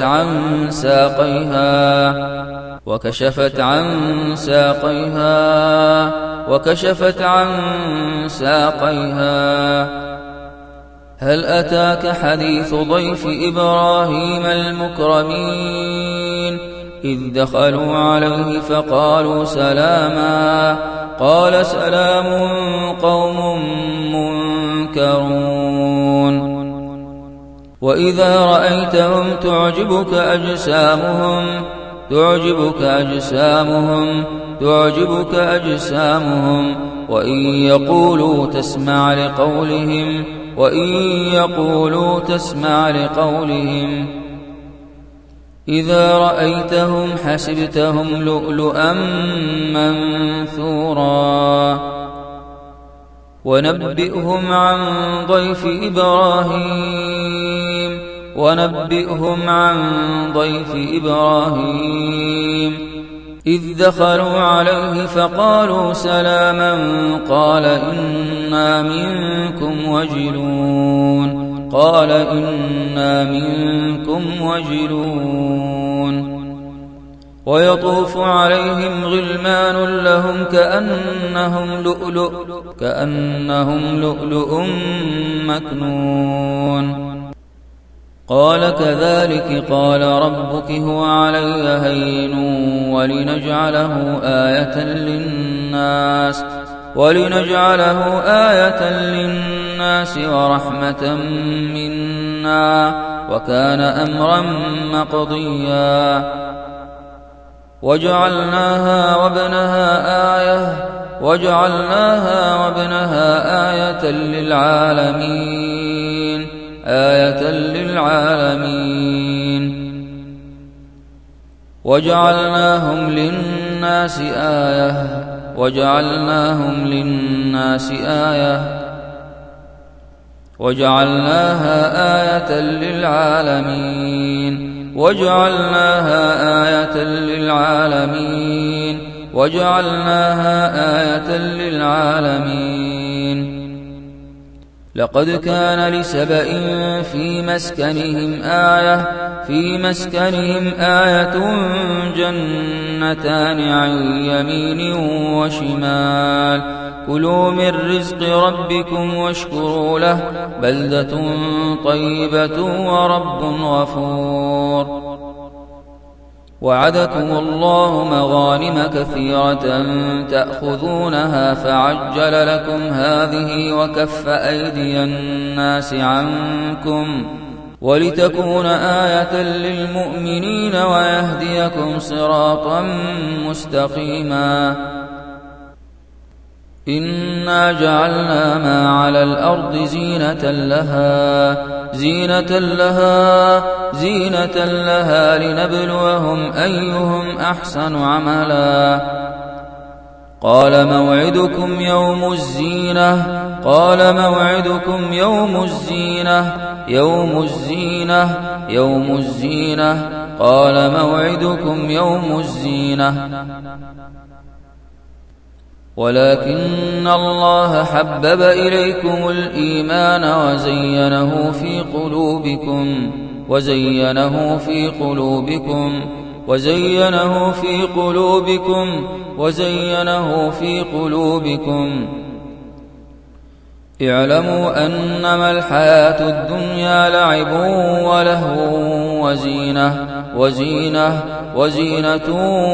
Speaker 1: عن ساقيها هل أتاك حديث ضيف إبراهيم المكرمين إذ دخلوا عليه فقالوا سلاما قال سلام قوم منكرون وإذا رأيتهم تعجبك أجسامهم وإن يقولوا تسمع لقولهم وإن يقولوا تسمع لقولهم إذا رأيتهم حسبتهم لؤلؤا منثورا ونبئهم عن ضيف إبراهيم إذ دخلوا عليه فقالوا سلاما قال إنا منكم وجلون ويطوف عليهم غلمان لهم كأنهم لؤلؤ مكنون قال كذلك قال ربك هو علي هين ولنجعله آية للناس ورحمة منا وكان أمرا مقضيا وجعلناها وابنها آية للعالمين وجعلناهم للناس آية وجعلناها آية للعالمين لقد كان لسبإ في مسكنهم آية جنتان عن يمين وشمال كلوا من رزق ربكم واشكروا له بلدة طيبة ورب غفور وعدكم الله مغانم كثيرة تأخذونها فعجل لكم هذه وكف أيدي الناس عنكم ولتكون آية للمؤمنين ويهديكم صراطا مستقيما إنا جعلنا ما على الأرض زينة لها لنبلوهم أيهم أحسن عملا قال موعدكم يوم الزينة ولكن الله حبب إليكم الإيمان وزينه في قلوبكم اعلموا أنما الحياة الدنيا لعب ولهو وزينة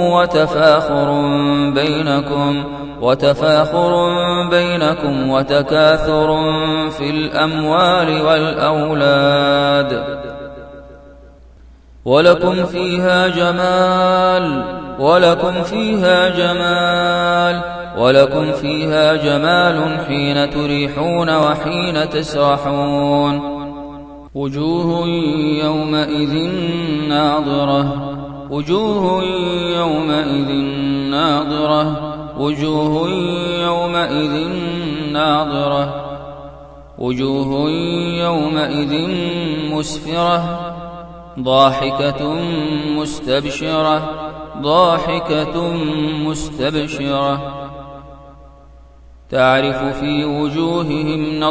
Speaker 1: وتفاخر بينكم وتكاثر في الأموال والأولاد ولكم فيها جمال حين تريحون وحين تسرحون وجوه يومئذ ناضرة وجوه يومئذ مسفرة ضاحكة مستبشرة تعرف في وجوههم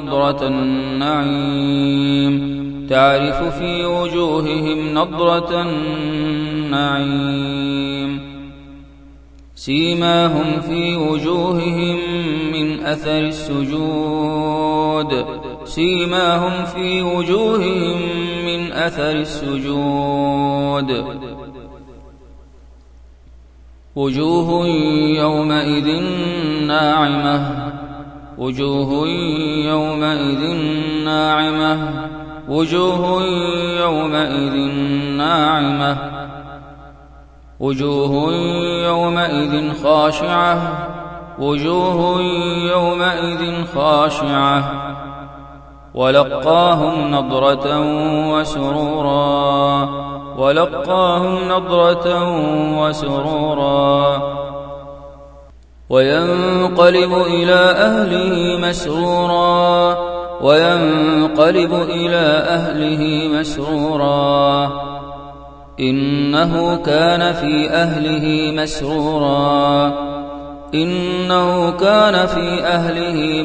Speaker 1: نضرة النعيم سيماهم في وجوههم من أثر السجود وجوه يومئذ ناعمة وجوه يومئذ خاشعة ولقاهم نضرة وسرورا وينقلب إلى أهله مسرورا إنه كان في أهله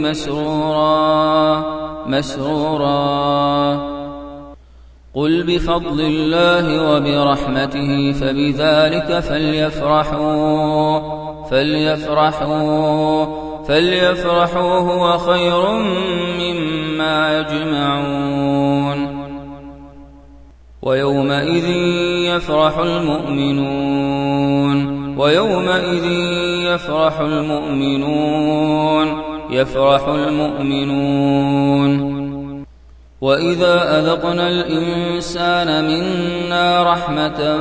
Speaker 1: مسرورا قل بفضل الله وبرحمته فبذلك فليفرحوا هو خير مما يجمعون ويومئذ يفرح المؤمنون وإذا أذقنا الإنسان منا رحمة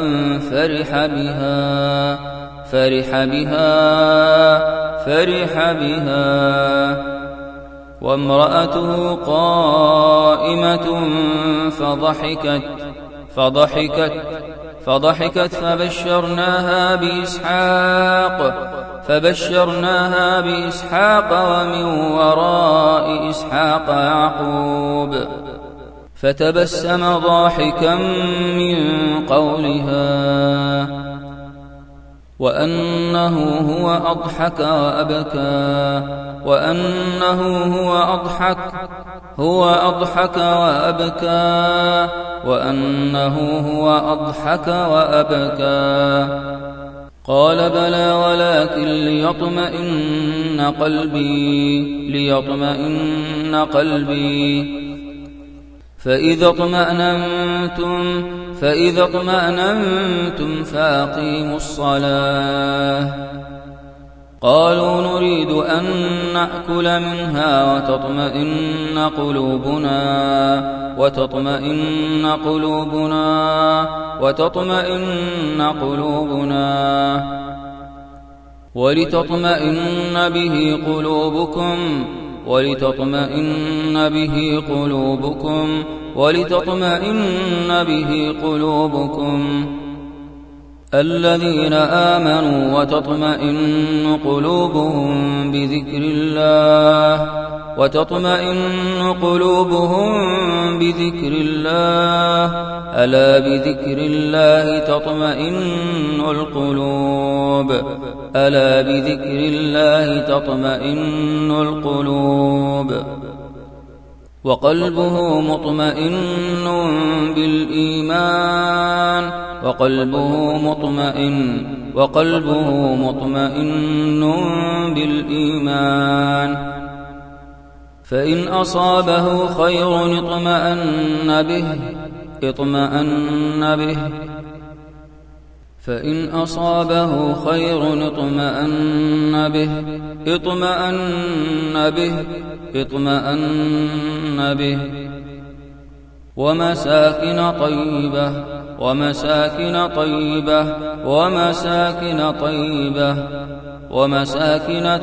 Speaker 1: فرح بها وامرأته قائمة فضحكت فبشرناها بإسحاق ومن وراء إسحاق يعقوب فتبسم ضاحكا من قولها وأنه هو أضحك وأبكى قال بلى ولكن ليطمئن قلبي فإذا اطمأننتم فأقيموا الصلاة قالوا نريد أن نأكل منها وتطمئن قلوبنا ولتطمئن به قلوبكم الذين آمنوا وتطمئن قلوبهم بذكر الله ألا بذكر الله تطمئن القلوب وقلبه مطمئن بالإيمان فإن أصابه خير اطمأن به ومساكن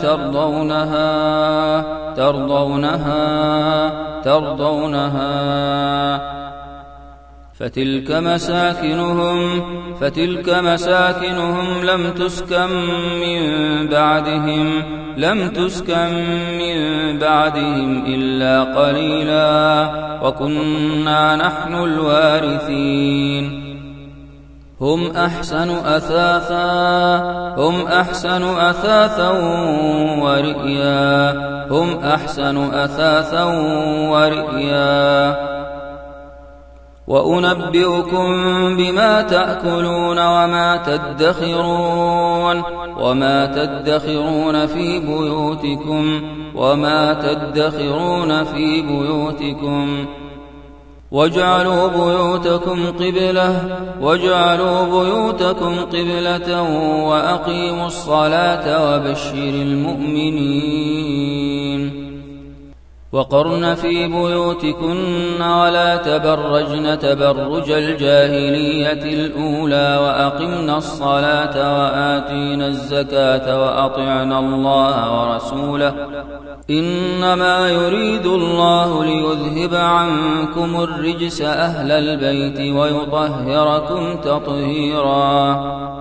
Speaker 1: ترضونها فتلك مساكنهم لم تسكن من بعدهم إلا قليلا وكنا نحن الوارثين هم أحسن أثاثا ورئيا وأنبئكم بما تأكلون وما تدخرون في بيوتكم واجعلوا بيوتكم قبلة وأقيموا الصلاة وبشر المؤمنين وقرن في بيوتكن ولا تبرجن تبرج الجاهلية الأولى وأقمنا الصلاة وآتينا الزكاة وأطعنا الله ورسوله إنما يريد الله ليذهب عنكم الرجس أهل البيت ويطهركم تطهيرا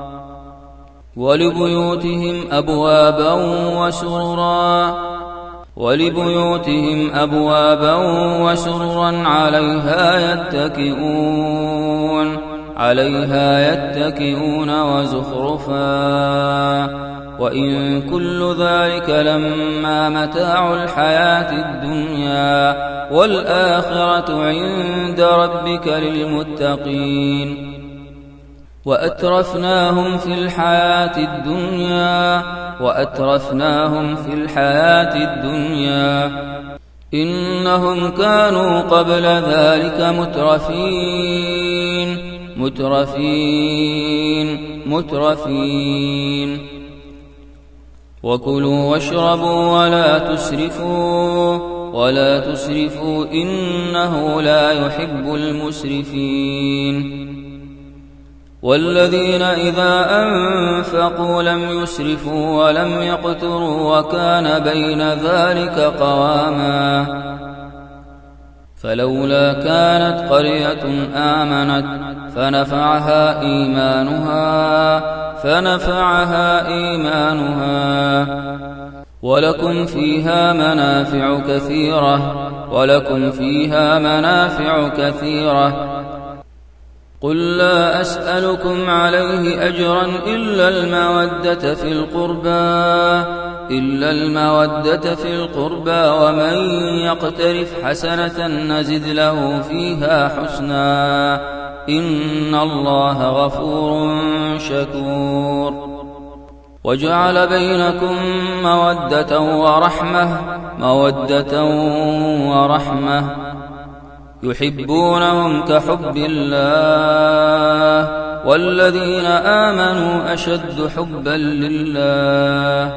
Speaker 1: ولبيوتهم أبوابا وسررا عليها يتكئون وزخرفا وإن كل ذلك لما متاع الحياة الدنيا والآخرة عند ربك للمتقين وأترفناهم في الحياة الدنيا إنهم كانوا قبل ذلك مترفين وكلوا واشربوا ولا تسرفوا إنه لا يحب المسرفين والذين إذا أنفقوا لم يسرفوا ولم يقتروا وكان بين ذلك قواما فلولا كانت قرية آمنت فنفعها إيمانها ولكم فيها منافع كثيرة قل لا أسألكم عليه أجرا إلا المودة في القربى ومن يقترف حسنة نزد له فيها حسنا إن الله غفور شكور وجعل بينكم مودة ورحمة يحبونهم كحب الله والذين آمنوا أشد حبا لله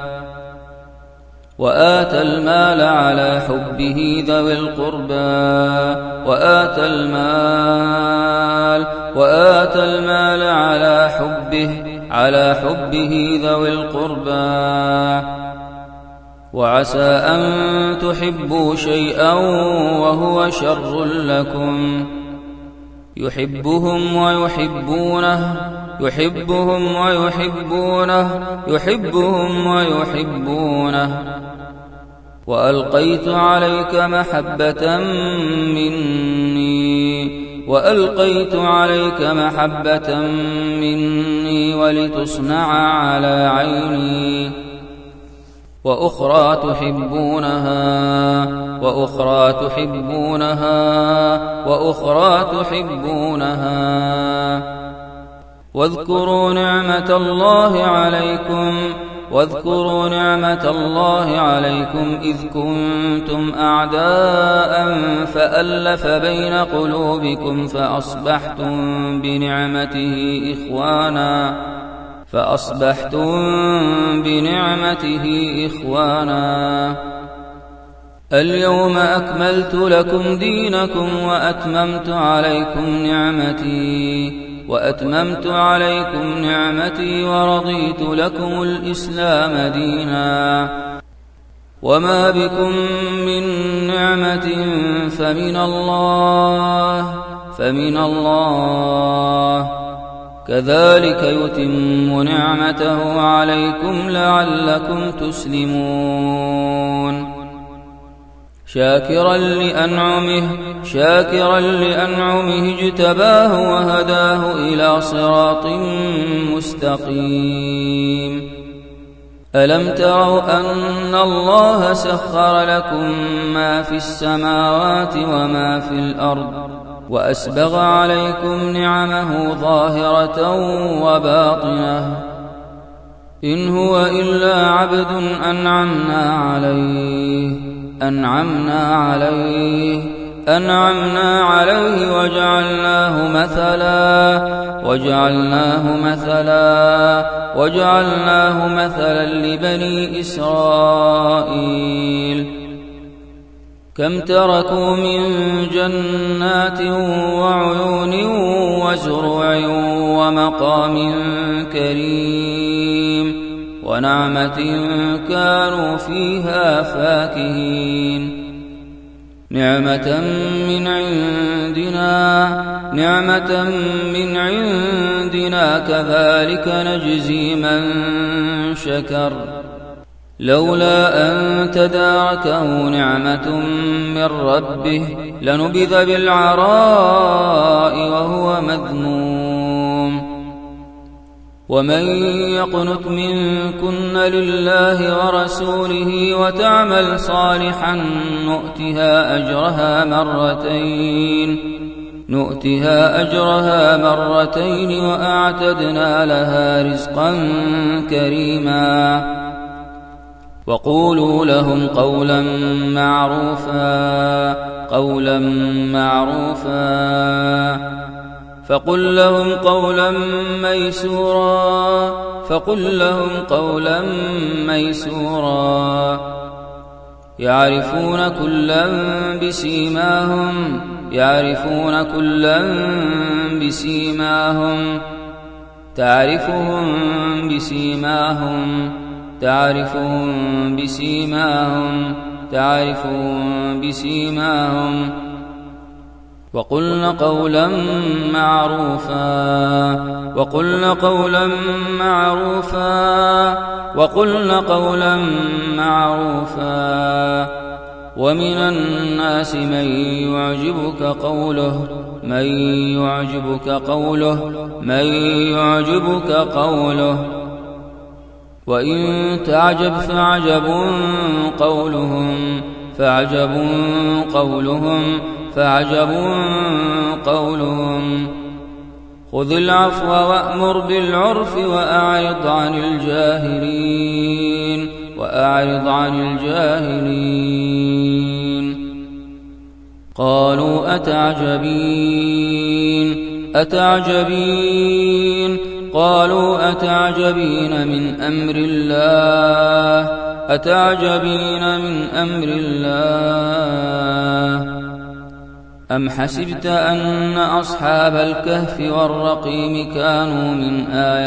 Speaker 1: وآتى المال على حبه ذوي القربى وعسى أن تحبوا شيئا وهو شر لكم يحبهم ويحبونه وألقيت عليك محبة مني ولتصنع على عيني وأخرى تحبونها واذكروا نعمة الله عليكم إذ كنتم أعداء فألف بين قلوبكم فأصبحتم بنعمته إخوانا اليوم أكملت لكم دينكم وأتممت عليكم نعمتي ورضيت لكم الإسلام دينا وما بكم من نعمة فمن الله كذلك يتم نعمته عليكم لعلكم تسلمون شاكرا لأنعمه اجتباه وهداه إلى صراط مستقيم ألم تروا أن الله سخر لكم ما في السماوات وما في الأرض وأسبغ عليكم نعمه ظاهرة وباطنة إن هو إلا عبد أنعمنا عليه وجعلناه مثلا لبني إسرائيل كم تركوا من جنات وعيون وزروع ومقام كريم ونعمة كانوا فيها فاكهين نعمة من عندنا كذلك نجزي من شكر لولا أن تداركه نعمة من ربه لنبذ بالعراء وهو مذموم ومن يقنت منكن لله ورسوله وتعمل صالحا نؤتها أجرها مرتين وأعتدنا لها رزقا كريما وقولوا لهم قولا معروفا فقل لهم قولا ميسورا يعرفون كلا بسيماهم تعرفهم بسيماهم وقلن قولا معروفا ومن الناس من يعجبك قوله وإن تعجب فعجب قولهم خذ العفو وأمر بالعرف وأعرض عن الجاهلين قالوا أتعجبين من أمر الله أم حسبت أن أصحاب الكهف والرقيم كانوا من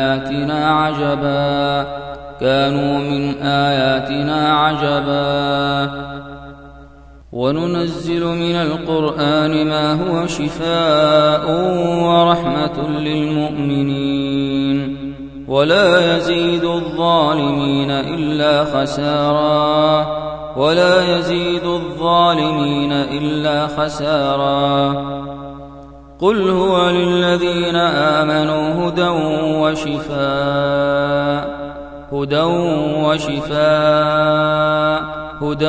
Speaker 1: آياتنا عجبا وننزل من القرآن ما هو شفاء ورحمة للمؤمنين ولا يزيد الظالمين إلا خسارا قل هو للذين آمنوا هدى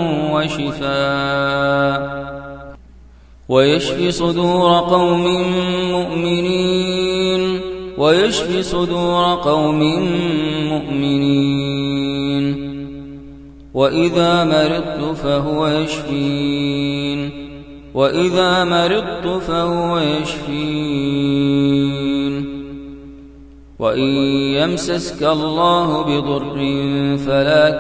Speaker 1: وشفاء ويشفي صدور قوم مؤمنين وإذا مرضت فهو يشفين وإن يمسسك الله بضر فلا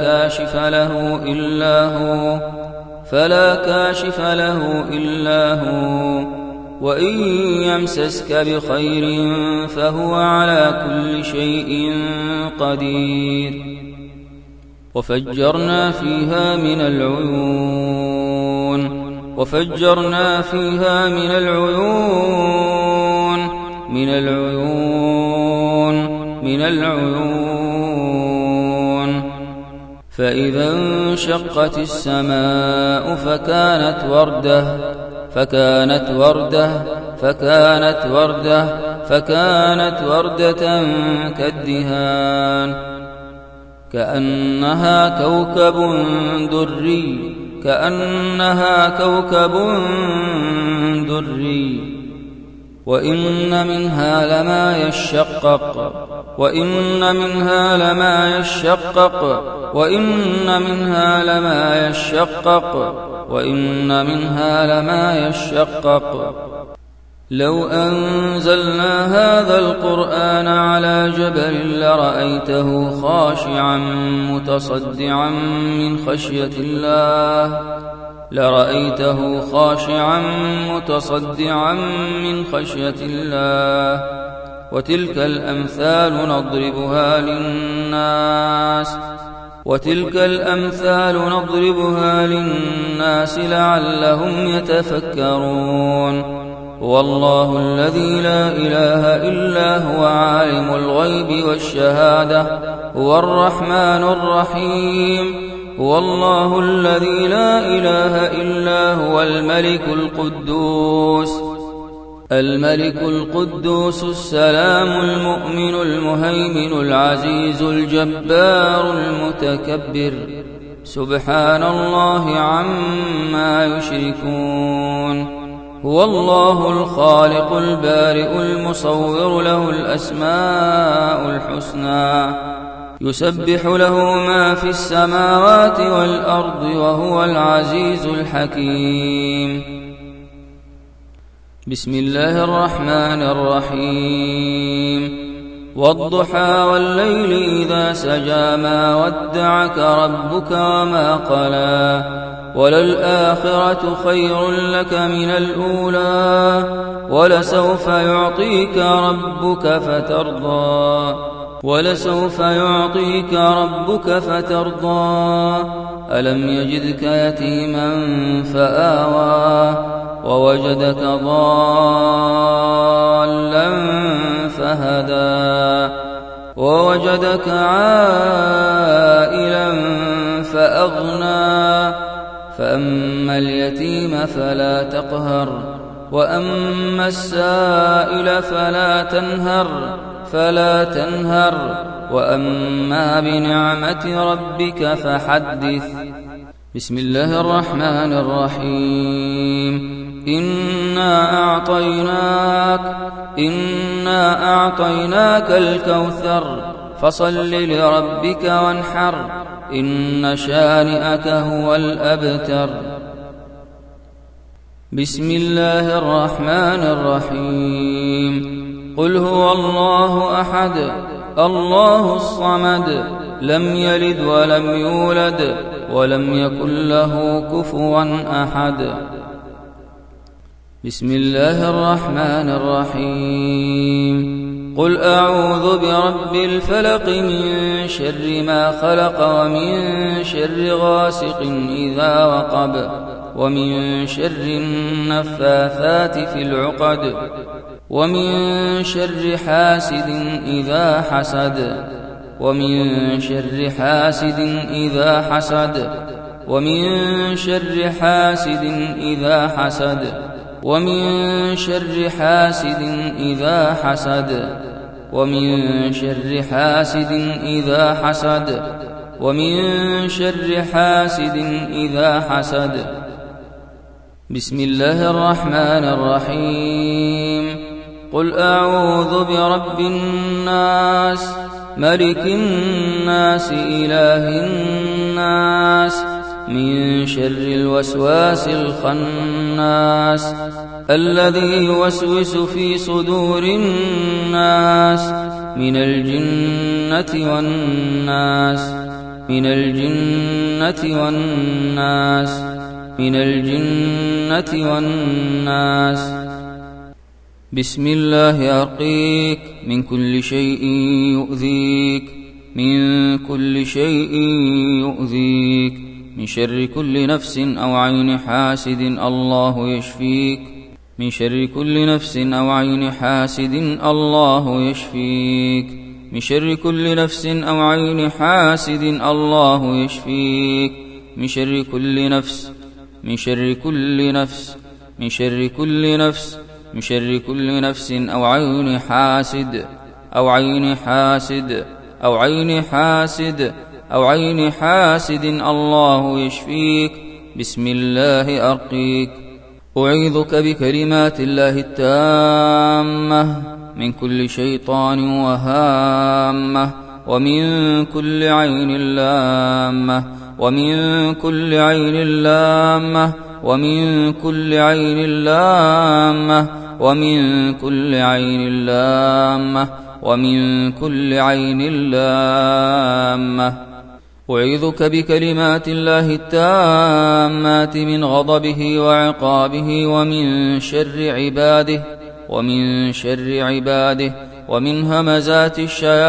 Speaker 1: كاشف له إلا هو وإن يمسسك بخير فهو على كل شيء قدير وفجرنا فيها من العيون فإذا انشقت السماء فكانت وردة كالدهان كأنها كوكب دري وإن منها لما يشقق لو أنزلنا هذا القرآن على جبل لرأيته خاشعا متصدعا من خشية الله لرأيته خاشعا متصدعا من خشية الله. وتلك الأمثال نضربها للناس لعلهم يتفكرون. هو الله الذي لا إله إلا هو عالم الغيب والشهادة هو الرحمن الرحيم. هو الله الذي لا إله إلا هو الملك القدوس السلام المؤمن المهيمن العزيز الجبار المتكبر. سبحان الله عما يشركون. هو الله الخالق البارئ المصور له الأسماء الحسنى يسبح له ما في السماوات والأرض وهو العزيز الحكيم. بسم الله الرحمن الرحيم. والضحى والليل إذا سجى ما ودعك ربك وما قلى وللآخرة خير لك من الأولى ولسوف يعطيك ربك فترضى. ألم يجدك يتيما فآوى ووجدك ضالا فهدى ووجدك عائلا فأغنى. فأما اليتيم فلا تقهر وأما السائل فلا تنهر وأما بنعمة ربك فحدث. بسم الله الرحمن الرحيم. إنا أعطيناك الكوثر فصل لربك وانحر إن شانئك هو الأبتر. بسم الله الرحمن الرحيم. قل هو الله أحد الله الصمد لم يلد ولم يولد ولم يكن له كفوا أحد. بسم الله الرحمن الرحيم. قل أعوذ برب الفلق من شر ما خلق ومن شر غاسق إذا وقب ومن شر النفاثات في العقد ومن شر حاسد إذا حسد ومن شر حاسد إذا حسد. بسم الله الرحمن الرحيم. قل أعوذ برب الناس ملك الناس إله الناس من شر الوسواس الخناس الذي يوسوس في صدور الناس من الجنة والناس. بسم الله أرقيك من كل شيء يؤذيك من شر كل نفس أو عين حاسد الله يشفيك من شر كل نفس أو عين حاسد الله يشفيك من شر كل نفس أو عين حاسد الله يشفيك من شر كل نفس من شر كل نفس من شر كل نفس من شر كل نفس أو عين حاسد أو عين حاسد أو عين حاسد أو عين حاسد الله يشفيك. بسم الله أرقيك. أعيذك بكلمات الله التامة من كل شيطان وهامة ومن كل عين لامة ومن كل عين لامة ومن كل عين لامة ومن كل عين لامة ومن كل عين لامة أعيذك بكلمات الله التامات من غضبه وعقابه ومن شر عباده ومن همزات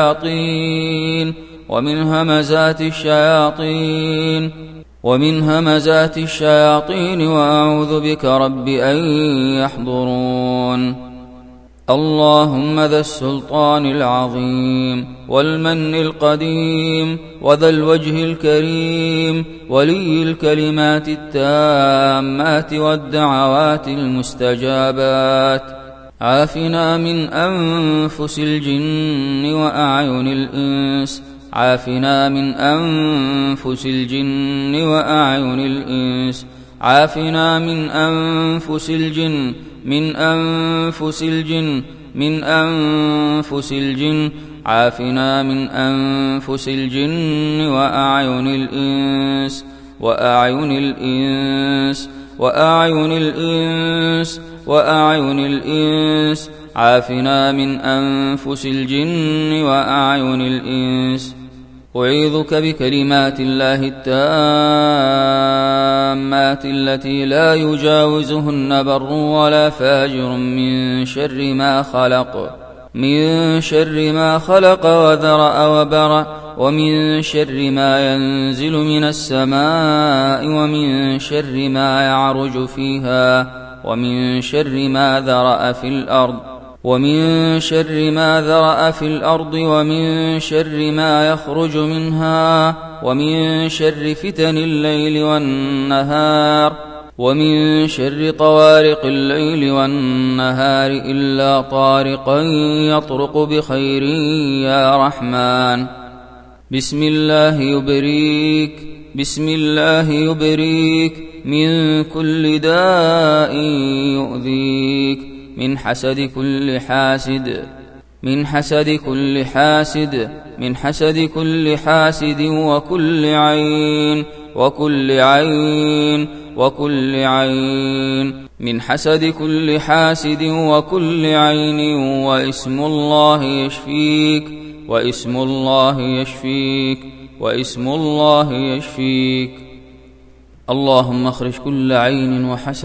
Speaker 1: الشياطين وأعوذ بك رب أن يحضرون. اللهم ذا السلطان العظيم والمن القديم وذا الوجه الكريم ولي الكلمات التامات والدعوات المستجابات، عافنا من أنفس الجن وأعين الإنس، عافنا من أنفس الجن وأعين الإنس، عافنا من أنفس الجن عافنا من أنفس الجن وأعين الإنس عافنا من أنفس الجن وأعين الإنس. أعيذك بكلمات الله التامات التي لا يجاوزهن بر ولا فاجر من شر ما خلق وذرأ وبرأ، ومن شر ما ينزل من السماء، ومن شر ما يعرج فيها، ومن شر ما ذرأ في الأرض، ومن شر ما يخرج منها، ومن شر فتن الليل والنهار، ومن شر طوارق الليل والنهار إلا طارقا يطرق بخير يا رحمن. بسم الله يبريك من كل داء يؤذيك، من حسد كل حاسد وكل عين من حسد كل حاسد وكل عين، واسم الله يشفيك. اللهم اخرج كل عين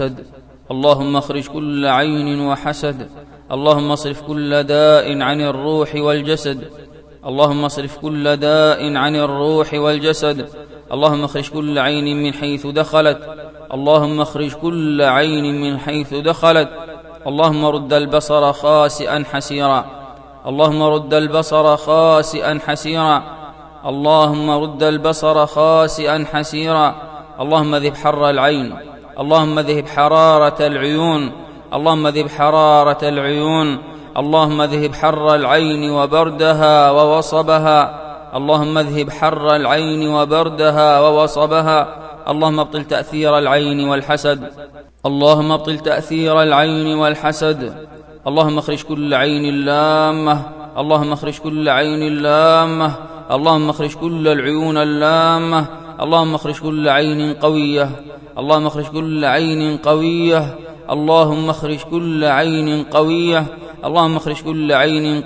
Speaker 1: وحسد، اللهم اصرف كل داء عن الروح والجسد، اللهم اخرج كل عين من حيث دخلت، اللهم رد البصر خاسئا حسيرا، اللهم ذهب حر العين، اللهم ذهب حرارة العيون، اللهم ذهب حر العين وبردها ووصبها، اللهم ابطل تأثير العين والحسد، اللهم اخرج كل عين لامة، اللهم اخرج كل العيون اللامة، اللهم اخرج كل عين قوية، اللهم اخرج كل عين قديمة، اللهم اخرج كل عين قديمة، اللهم اخرج كل عين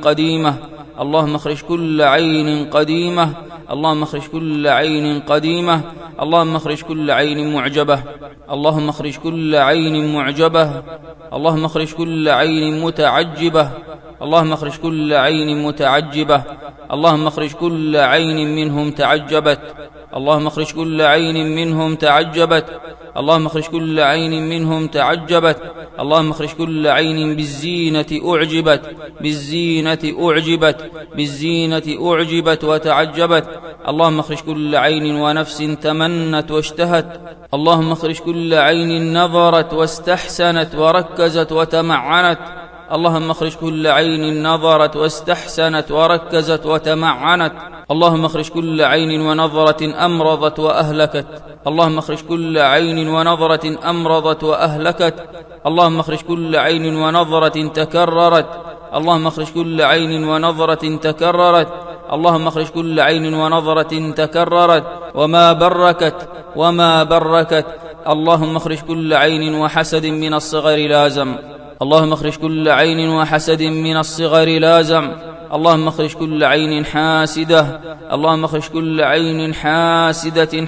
Speaker 1: معجبة، اللهم اخرج كل عين معجبة، اللهم اخرج كل عين متعجبة، اللهم اخرج كل عين متعجبة، اللهم اخرج كل عين منهم تعجبت، اللهم اخرج كل عين منهم تعجبت، اللهم اخرج كل عين منهم تعجبت، اللهم اخرج كل عين بالزينة أعجبت وتعجبت، اللهم اخرج كل عين ونفس تمنت واشتهت، اللهم اخرج كل عين نظرت واستحسنت وركزت وتمعنت، اللهم اخرج كل عين نظرت واستحسنت وركزت وتمعنت، اللهم اخرج كل عين ونظرة أمرضت وأهلكت، اللهم اخرج كل عين ونظرة أمرضت وأهلكت، اللهم اخرج كل عين ونظرة تكررت، اللهم اخرج كل عين ونظرة تكررت، اللهم اخرج كل عين ونظرة تكررت وما بركت، اللهم اخرج كل عين وحسد من الصغر لازم، اللهم اخرج كل عين وحسد من الصغر لازم، اللهم اخرج كل عين حاسدة، اللهم اخرج كل عين حاسدة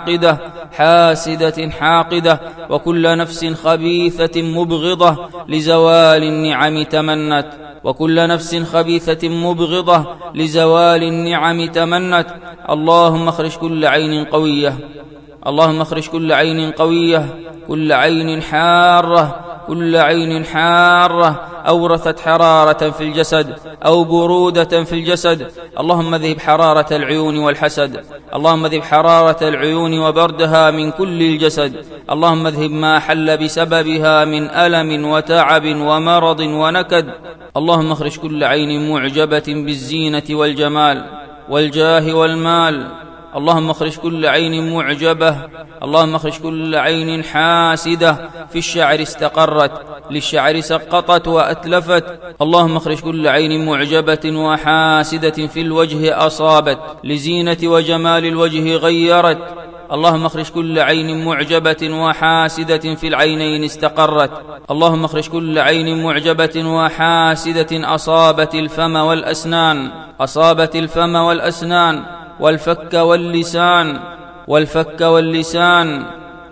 Speaker 1: حاقدة، وكل نفس خبيثة مبغضة لزوال النعم تمنت، وكل نفس خبيثة مبغضة لزوال النعم تمنت. اللهم اخرج كل عين قوية، اللهم اخرج كل عين قوية، كل عين حارة، كل عين حارة أورثت حرارة في الجسد أو برودة في الجسد. اللهم ذهب حرارة العيون والحسد، اللهم ذهب حرارة العيون وبردها من كل الجسد. اللهم ذهب ما حل بسببها من ألم وتعب ومرض ونكد. اللهم اخرج كل عين معجبة بالزينة والجمال والجاه والمال. اللهم اخرج كل عين معجبة، اللهم اخرج كل عين حاسدة في الشعر استقرت، للشعر سقطت وأتلفت. اللهم اخرج كل عين معجبة وحاسدة في الوجه أصابت، لزينة وجمال الوجه غيرت. اللهم اخرج كل عين معجبة وحاسدة في العينين استقرت. اللهم اخرج كل عين معجبة وحاسدة أصابت الفم والأسنان، أصابت الفم والأسنان والفك واللسان، والفك واللسان،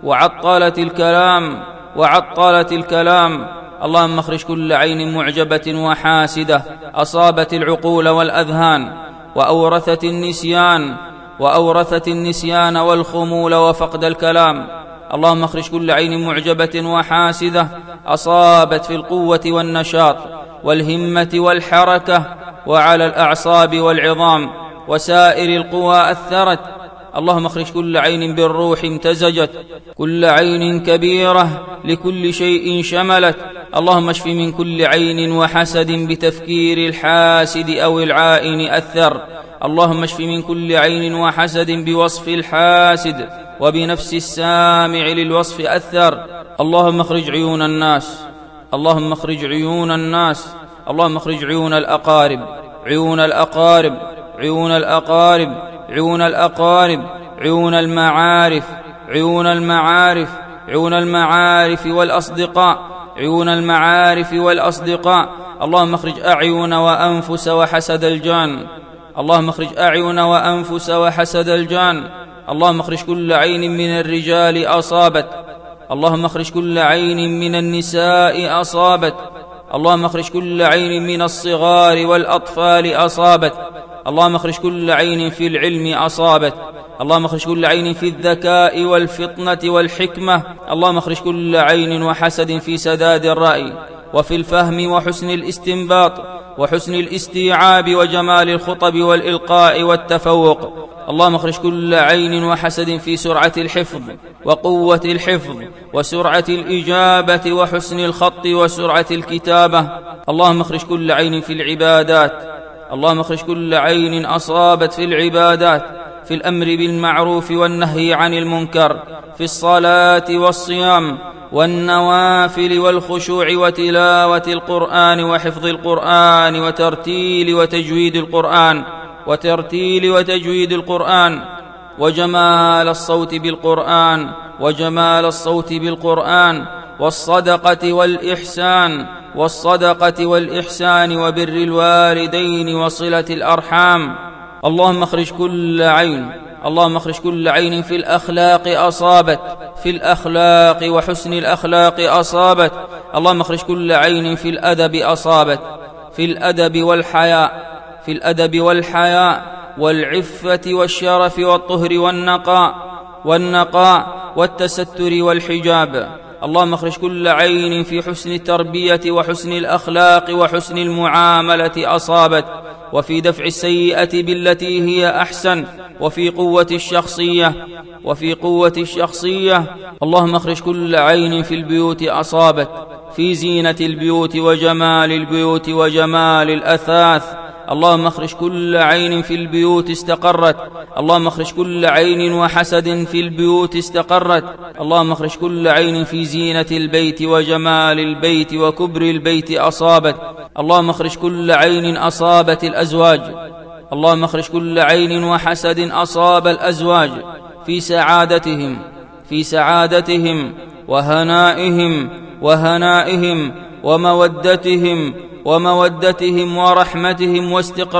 Speaker 1: وعطلت الكلام، وعطلت الكلام. اللهم اخرج كل عين معجبة وحاسدة أصابت العقول والأذهان وأورثت النسيان، وأورثت النسيان والخمول وفقد الكلام. اللهم اخرج كل عين معجبة وحاسدة أصابت في القوة والنشاط والهمة والحركة وعلى الأعصاب والعظام وسائر القوى أثرت. اللهم اخرج كل عين بالروح امتزجت، كل عين كبيرة لكل شيء شملت. اللهم اشف من كل عين وحسد بتفكير الحاسد أو العائن أثر. اللهم اشف من كل عين وحسد بوصف الحاسد وبنفس السامع للوصف أثر. اللهم اخرج عيون الناس، اللهم اخرج عيون الناس، اللهم اخرج عيون الأقارب، عيون الأقارب، عيون الأقارب، عيون الأقارب، عيون المعارف، عيون المعارف، عيون المعارف والأصدقاء، عيون المعارف والأصدقاء. اللهم اخرج أعين وأنفس وحسد الجان، اللهم اخرج أعين وأنفس وحسد الجان. اللهم اخرج كل عين من الرجال أصابت، اللهم اخرج كل عين من النساء أصابت. اللهم اخرج كل عين من الصغار والأطفال أصابت. اللهم اخرج كل عين في العلم أصابت. اللهم اخرج كل عين في الذكاء والفطنة والحكمة. اللهم اخرج كل عين وحسد في سداد الرأي وفي الفهم وحسن الاستنباط وحسن الاستيعاب وجمال الخطب والإلقاء والتفوق. اللهم اخرج كل عين وحسد في سرعة الحفظ وقوة الحفظ وسرعة الإجابة وحسن الخط وسرعة الكتابة. اللهم اخرج كل عين في العبادات، اللهم اخرج كل عين أصابت في العبادات، في الأمر بالمعروف والنهي عن المنكر، في الصلاة والصيام والنوافل والخشوع وتلاوة القرآن وحفظ القرآن وترتيل وتجويد القرآن، وترتيل وتجويد القرآن، وجمال الصوت بالقرآن، وجمال الصوت بالقرآن، والصدقة والإحسان، والصدقة والإحسان وبر الوالدين وصلة الأرحام. اللهم اخرج كل عين، اللهم اخرج كل عين في الأخلاق أصابت، في الأخلاق وحسن الأخلاق أصابت. اللهم اخرج كل عين في الأدب أصابت، في الأدب والحياء، في الأدب والحياء والعفة والشرف والطهر والنقاء والتستر والحجاب. اللهم اخرج كل عين في حسن التربية وحسن الأخلاق وحسن المعاملة أصابت، وفي دفع السيئة بالتي هي أحسن، وفي قوة الشخصية، وفي قوة الشخصية. اللهم اخرج كل عين في البيوت أصابت، في زينة البيوت وجمال البيوت وجمال الأثاث. اللهم اخرج كل عين في البيوت استقرت. اللهم اخرج كل عين وحسد في البيوت استقرت. اللهم اخرج كل عين في زينة البيت وجمال البيت وكبر البيت أصابت. اللهم اخرج كل عين أصابت الأزواج. اللهم اخرج كل عين وحسد أصاب الأزواج في سعادتهم، في سعادتهم وهنائهم ومودتهم ومودتهم ورحمتهم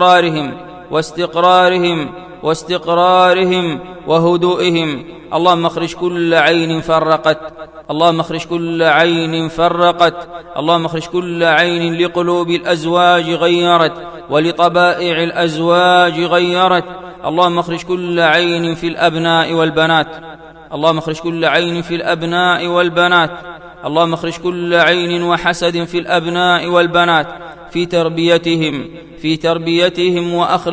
Speaker 1: واستقرارهم وهدوئهم. اللهم اخرج كل عين فرقت، اللهم اخرج كل عين فرقت، اللهم اخرج كل عين لقلوب الأزواج غيرت ولطبائع الأزواج غيرت. اللهم اخرج كل عين في الأبناء والبنات، اللهم اخرج كل عين في الأبناء والبنات، اللهم اخرج كل عين وحسد في الأبناء والبنات، في تربيتهم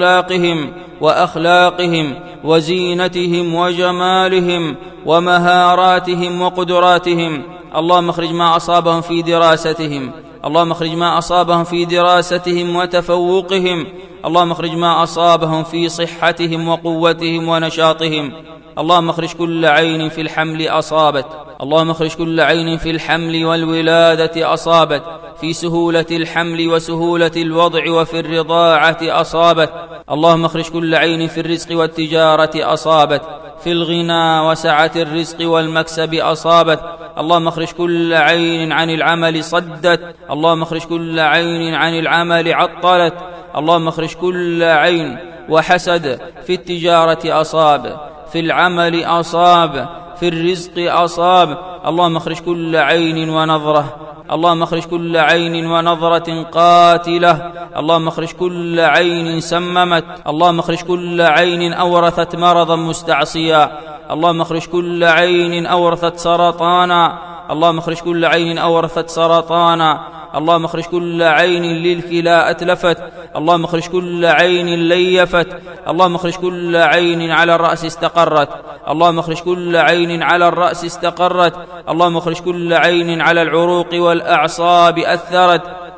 Speaker 1: وأخلاقهم وزينتهم وجمالهم ومهاراتهم وقدراتهم. اللهم اخرج ما أصابهم في دراستهم، اللهم اخرج ما أصابهم في دراستهم وتفوقهم، اللهم اخرج ما أصابهم في صحتهم وقوتهم ونشاطهم. اللهم اخرج كل عين في الحمل أصابت، اللهم اخرج كل عين في الحمل والولادة أصابت، في سهولة الحمل وسهولة الوضع وفي الرضاعة أصابت. اللهم اخرج كل عين في الرزق والتجارة أصابت، في الغنى وسعة الرزق والمكسب أصابت. اللهم اخرج كل عين عن العمل صدت، اللهم اخرج كل عين عن العمل عطلت. اللهم اخرج كل عين وحسد في التجارة أصاب، في العمل أصاب، في الرزق أصاب. اللهم اخرج كل عين ونظرة، اللهم اخرج كل عين ونظرة قاتلة. اللهم اخرج كل عين سممت، اللهم اخرج كل عين أورثت مرضا مستعصيا. اللهم اخرج كل عين أورثت سرطانا، اللهم اخرج كل عين أورثت سرطانا. اللهم اخرج كل عين للكلى أتلفت، اللهم اخرج كل عين ليفت. اللهم اخرج كل عين على الرأس استقرت، اللهم اخرج كل عين على الرأس استقرت. اللهم اخرج كل عين على العروق والأعصاب أثرت.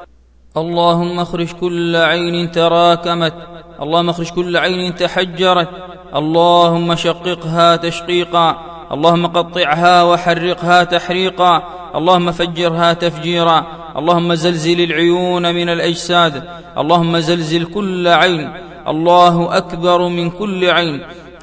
Speaker 1: اللهم اخرج كل عين تراكمت، اللهم اخرج كل عين تحجرت. اللهم شققها تشقيقا، اللهم قطعها وحرقها تحريقا، اللهم فجرها تفجيرا. اللهم زلزل العيون من الأجساد، اللهم زلزل كل عين. الله أكبر من كل عين.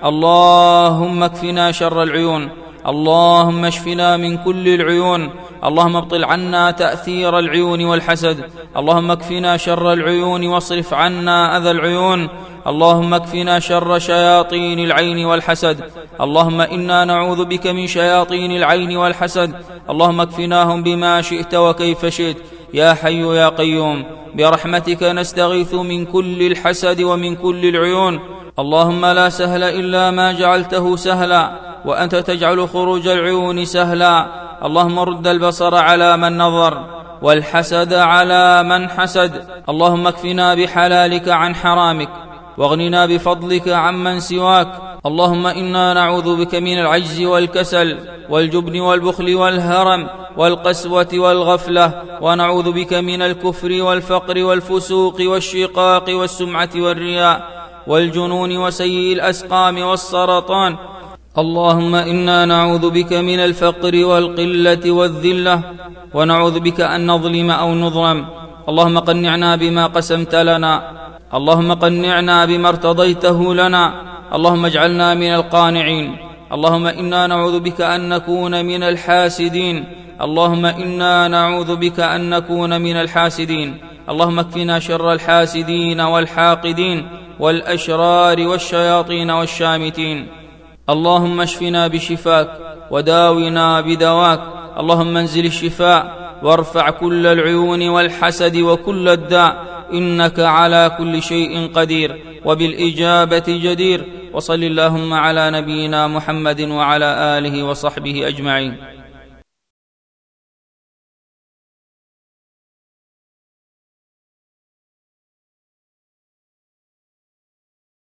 Speaker 1: اللهم اكفنا شر العيون، اللهم اشفنا من كل العيون. اللهم ابطل عنا تأثير العيون والحسد، اللهم اكفنا شر العيون واصرف عنا أذى العيون. اللهم اكفنا شر شياطين العين والحسد، اللهم إنا نعوذ بك من شياطين العين والحسد. اللهم اكفناهم بما شئت وكيف شئت يا حي يا قيوم. برحمتك نستغيث من كل الحسد ومن كل العيون. اللهم لا سهل إلا ما جعلته سهلا، وأنت تجعل خروج العيون سهلا. اللهم رد البصر على من نظر، والحسد على من حسد. اللهم اكفنا بحلالك عن حرامك، واغننا بفضلك عمن سواك. اللهم إنا نعوذ بك من العجز والكسل والجبن والبخل والهرم والقسوة والغفلة، ونعوذ بك من الكفر والفقر والفسوق والشقاق والسمعة والرياء والجنون وسيء الأسقام والسرطان. اللهم إنا نعوذ بك من الفقر والقلة والذلة، ونعوذ بك أن نظلم أو نظلم. اللهم قنعنا بما قسمت لنا، اللهم قنعنا بما ارتضيته لنا، اللهم اجعلنا من القانعين. اللهم إنا نعوذ بك أن نكون من الحاسدين، اللهم إنا نعوذ بك أن نكون من الحاسدين. اللهم اكفنا شر الحاسدين والحاقدين والأشرار والشياطين والشامتين. اللهم اشفنا بشفاك وداونا بدواك. اللهم انزل الشفاء وارفع كل العيون والحسد وكل الداء، إنك على كل شيء قدير وبالإجابة جدير. وصل اللهم على نبينا محمد وعلى آله وصحبه أجمعين.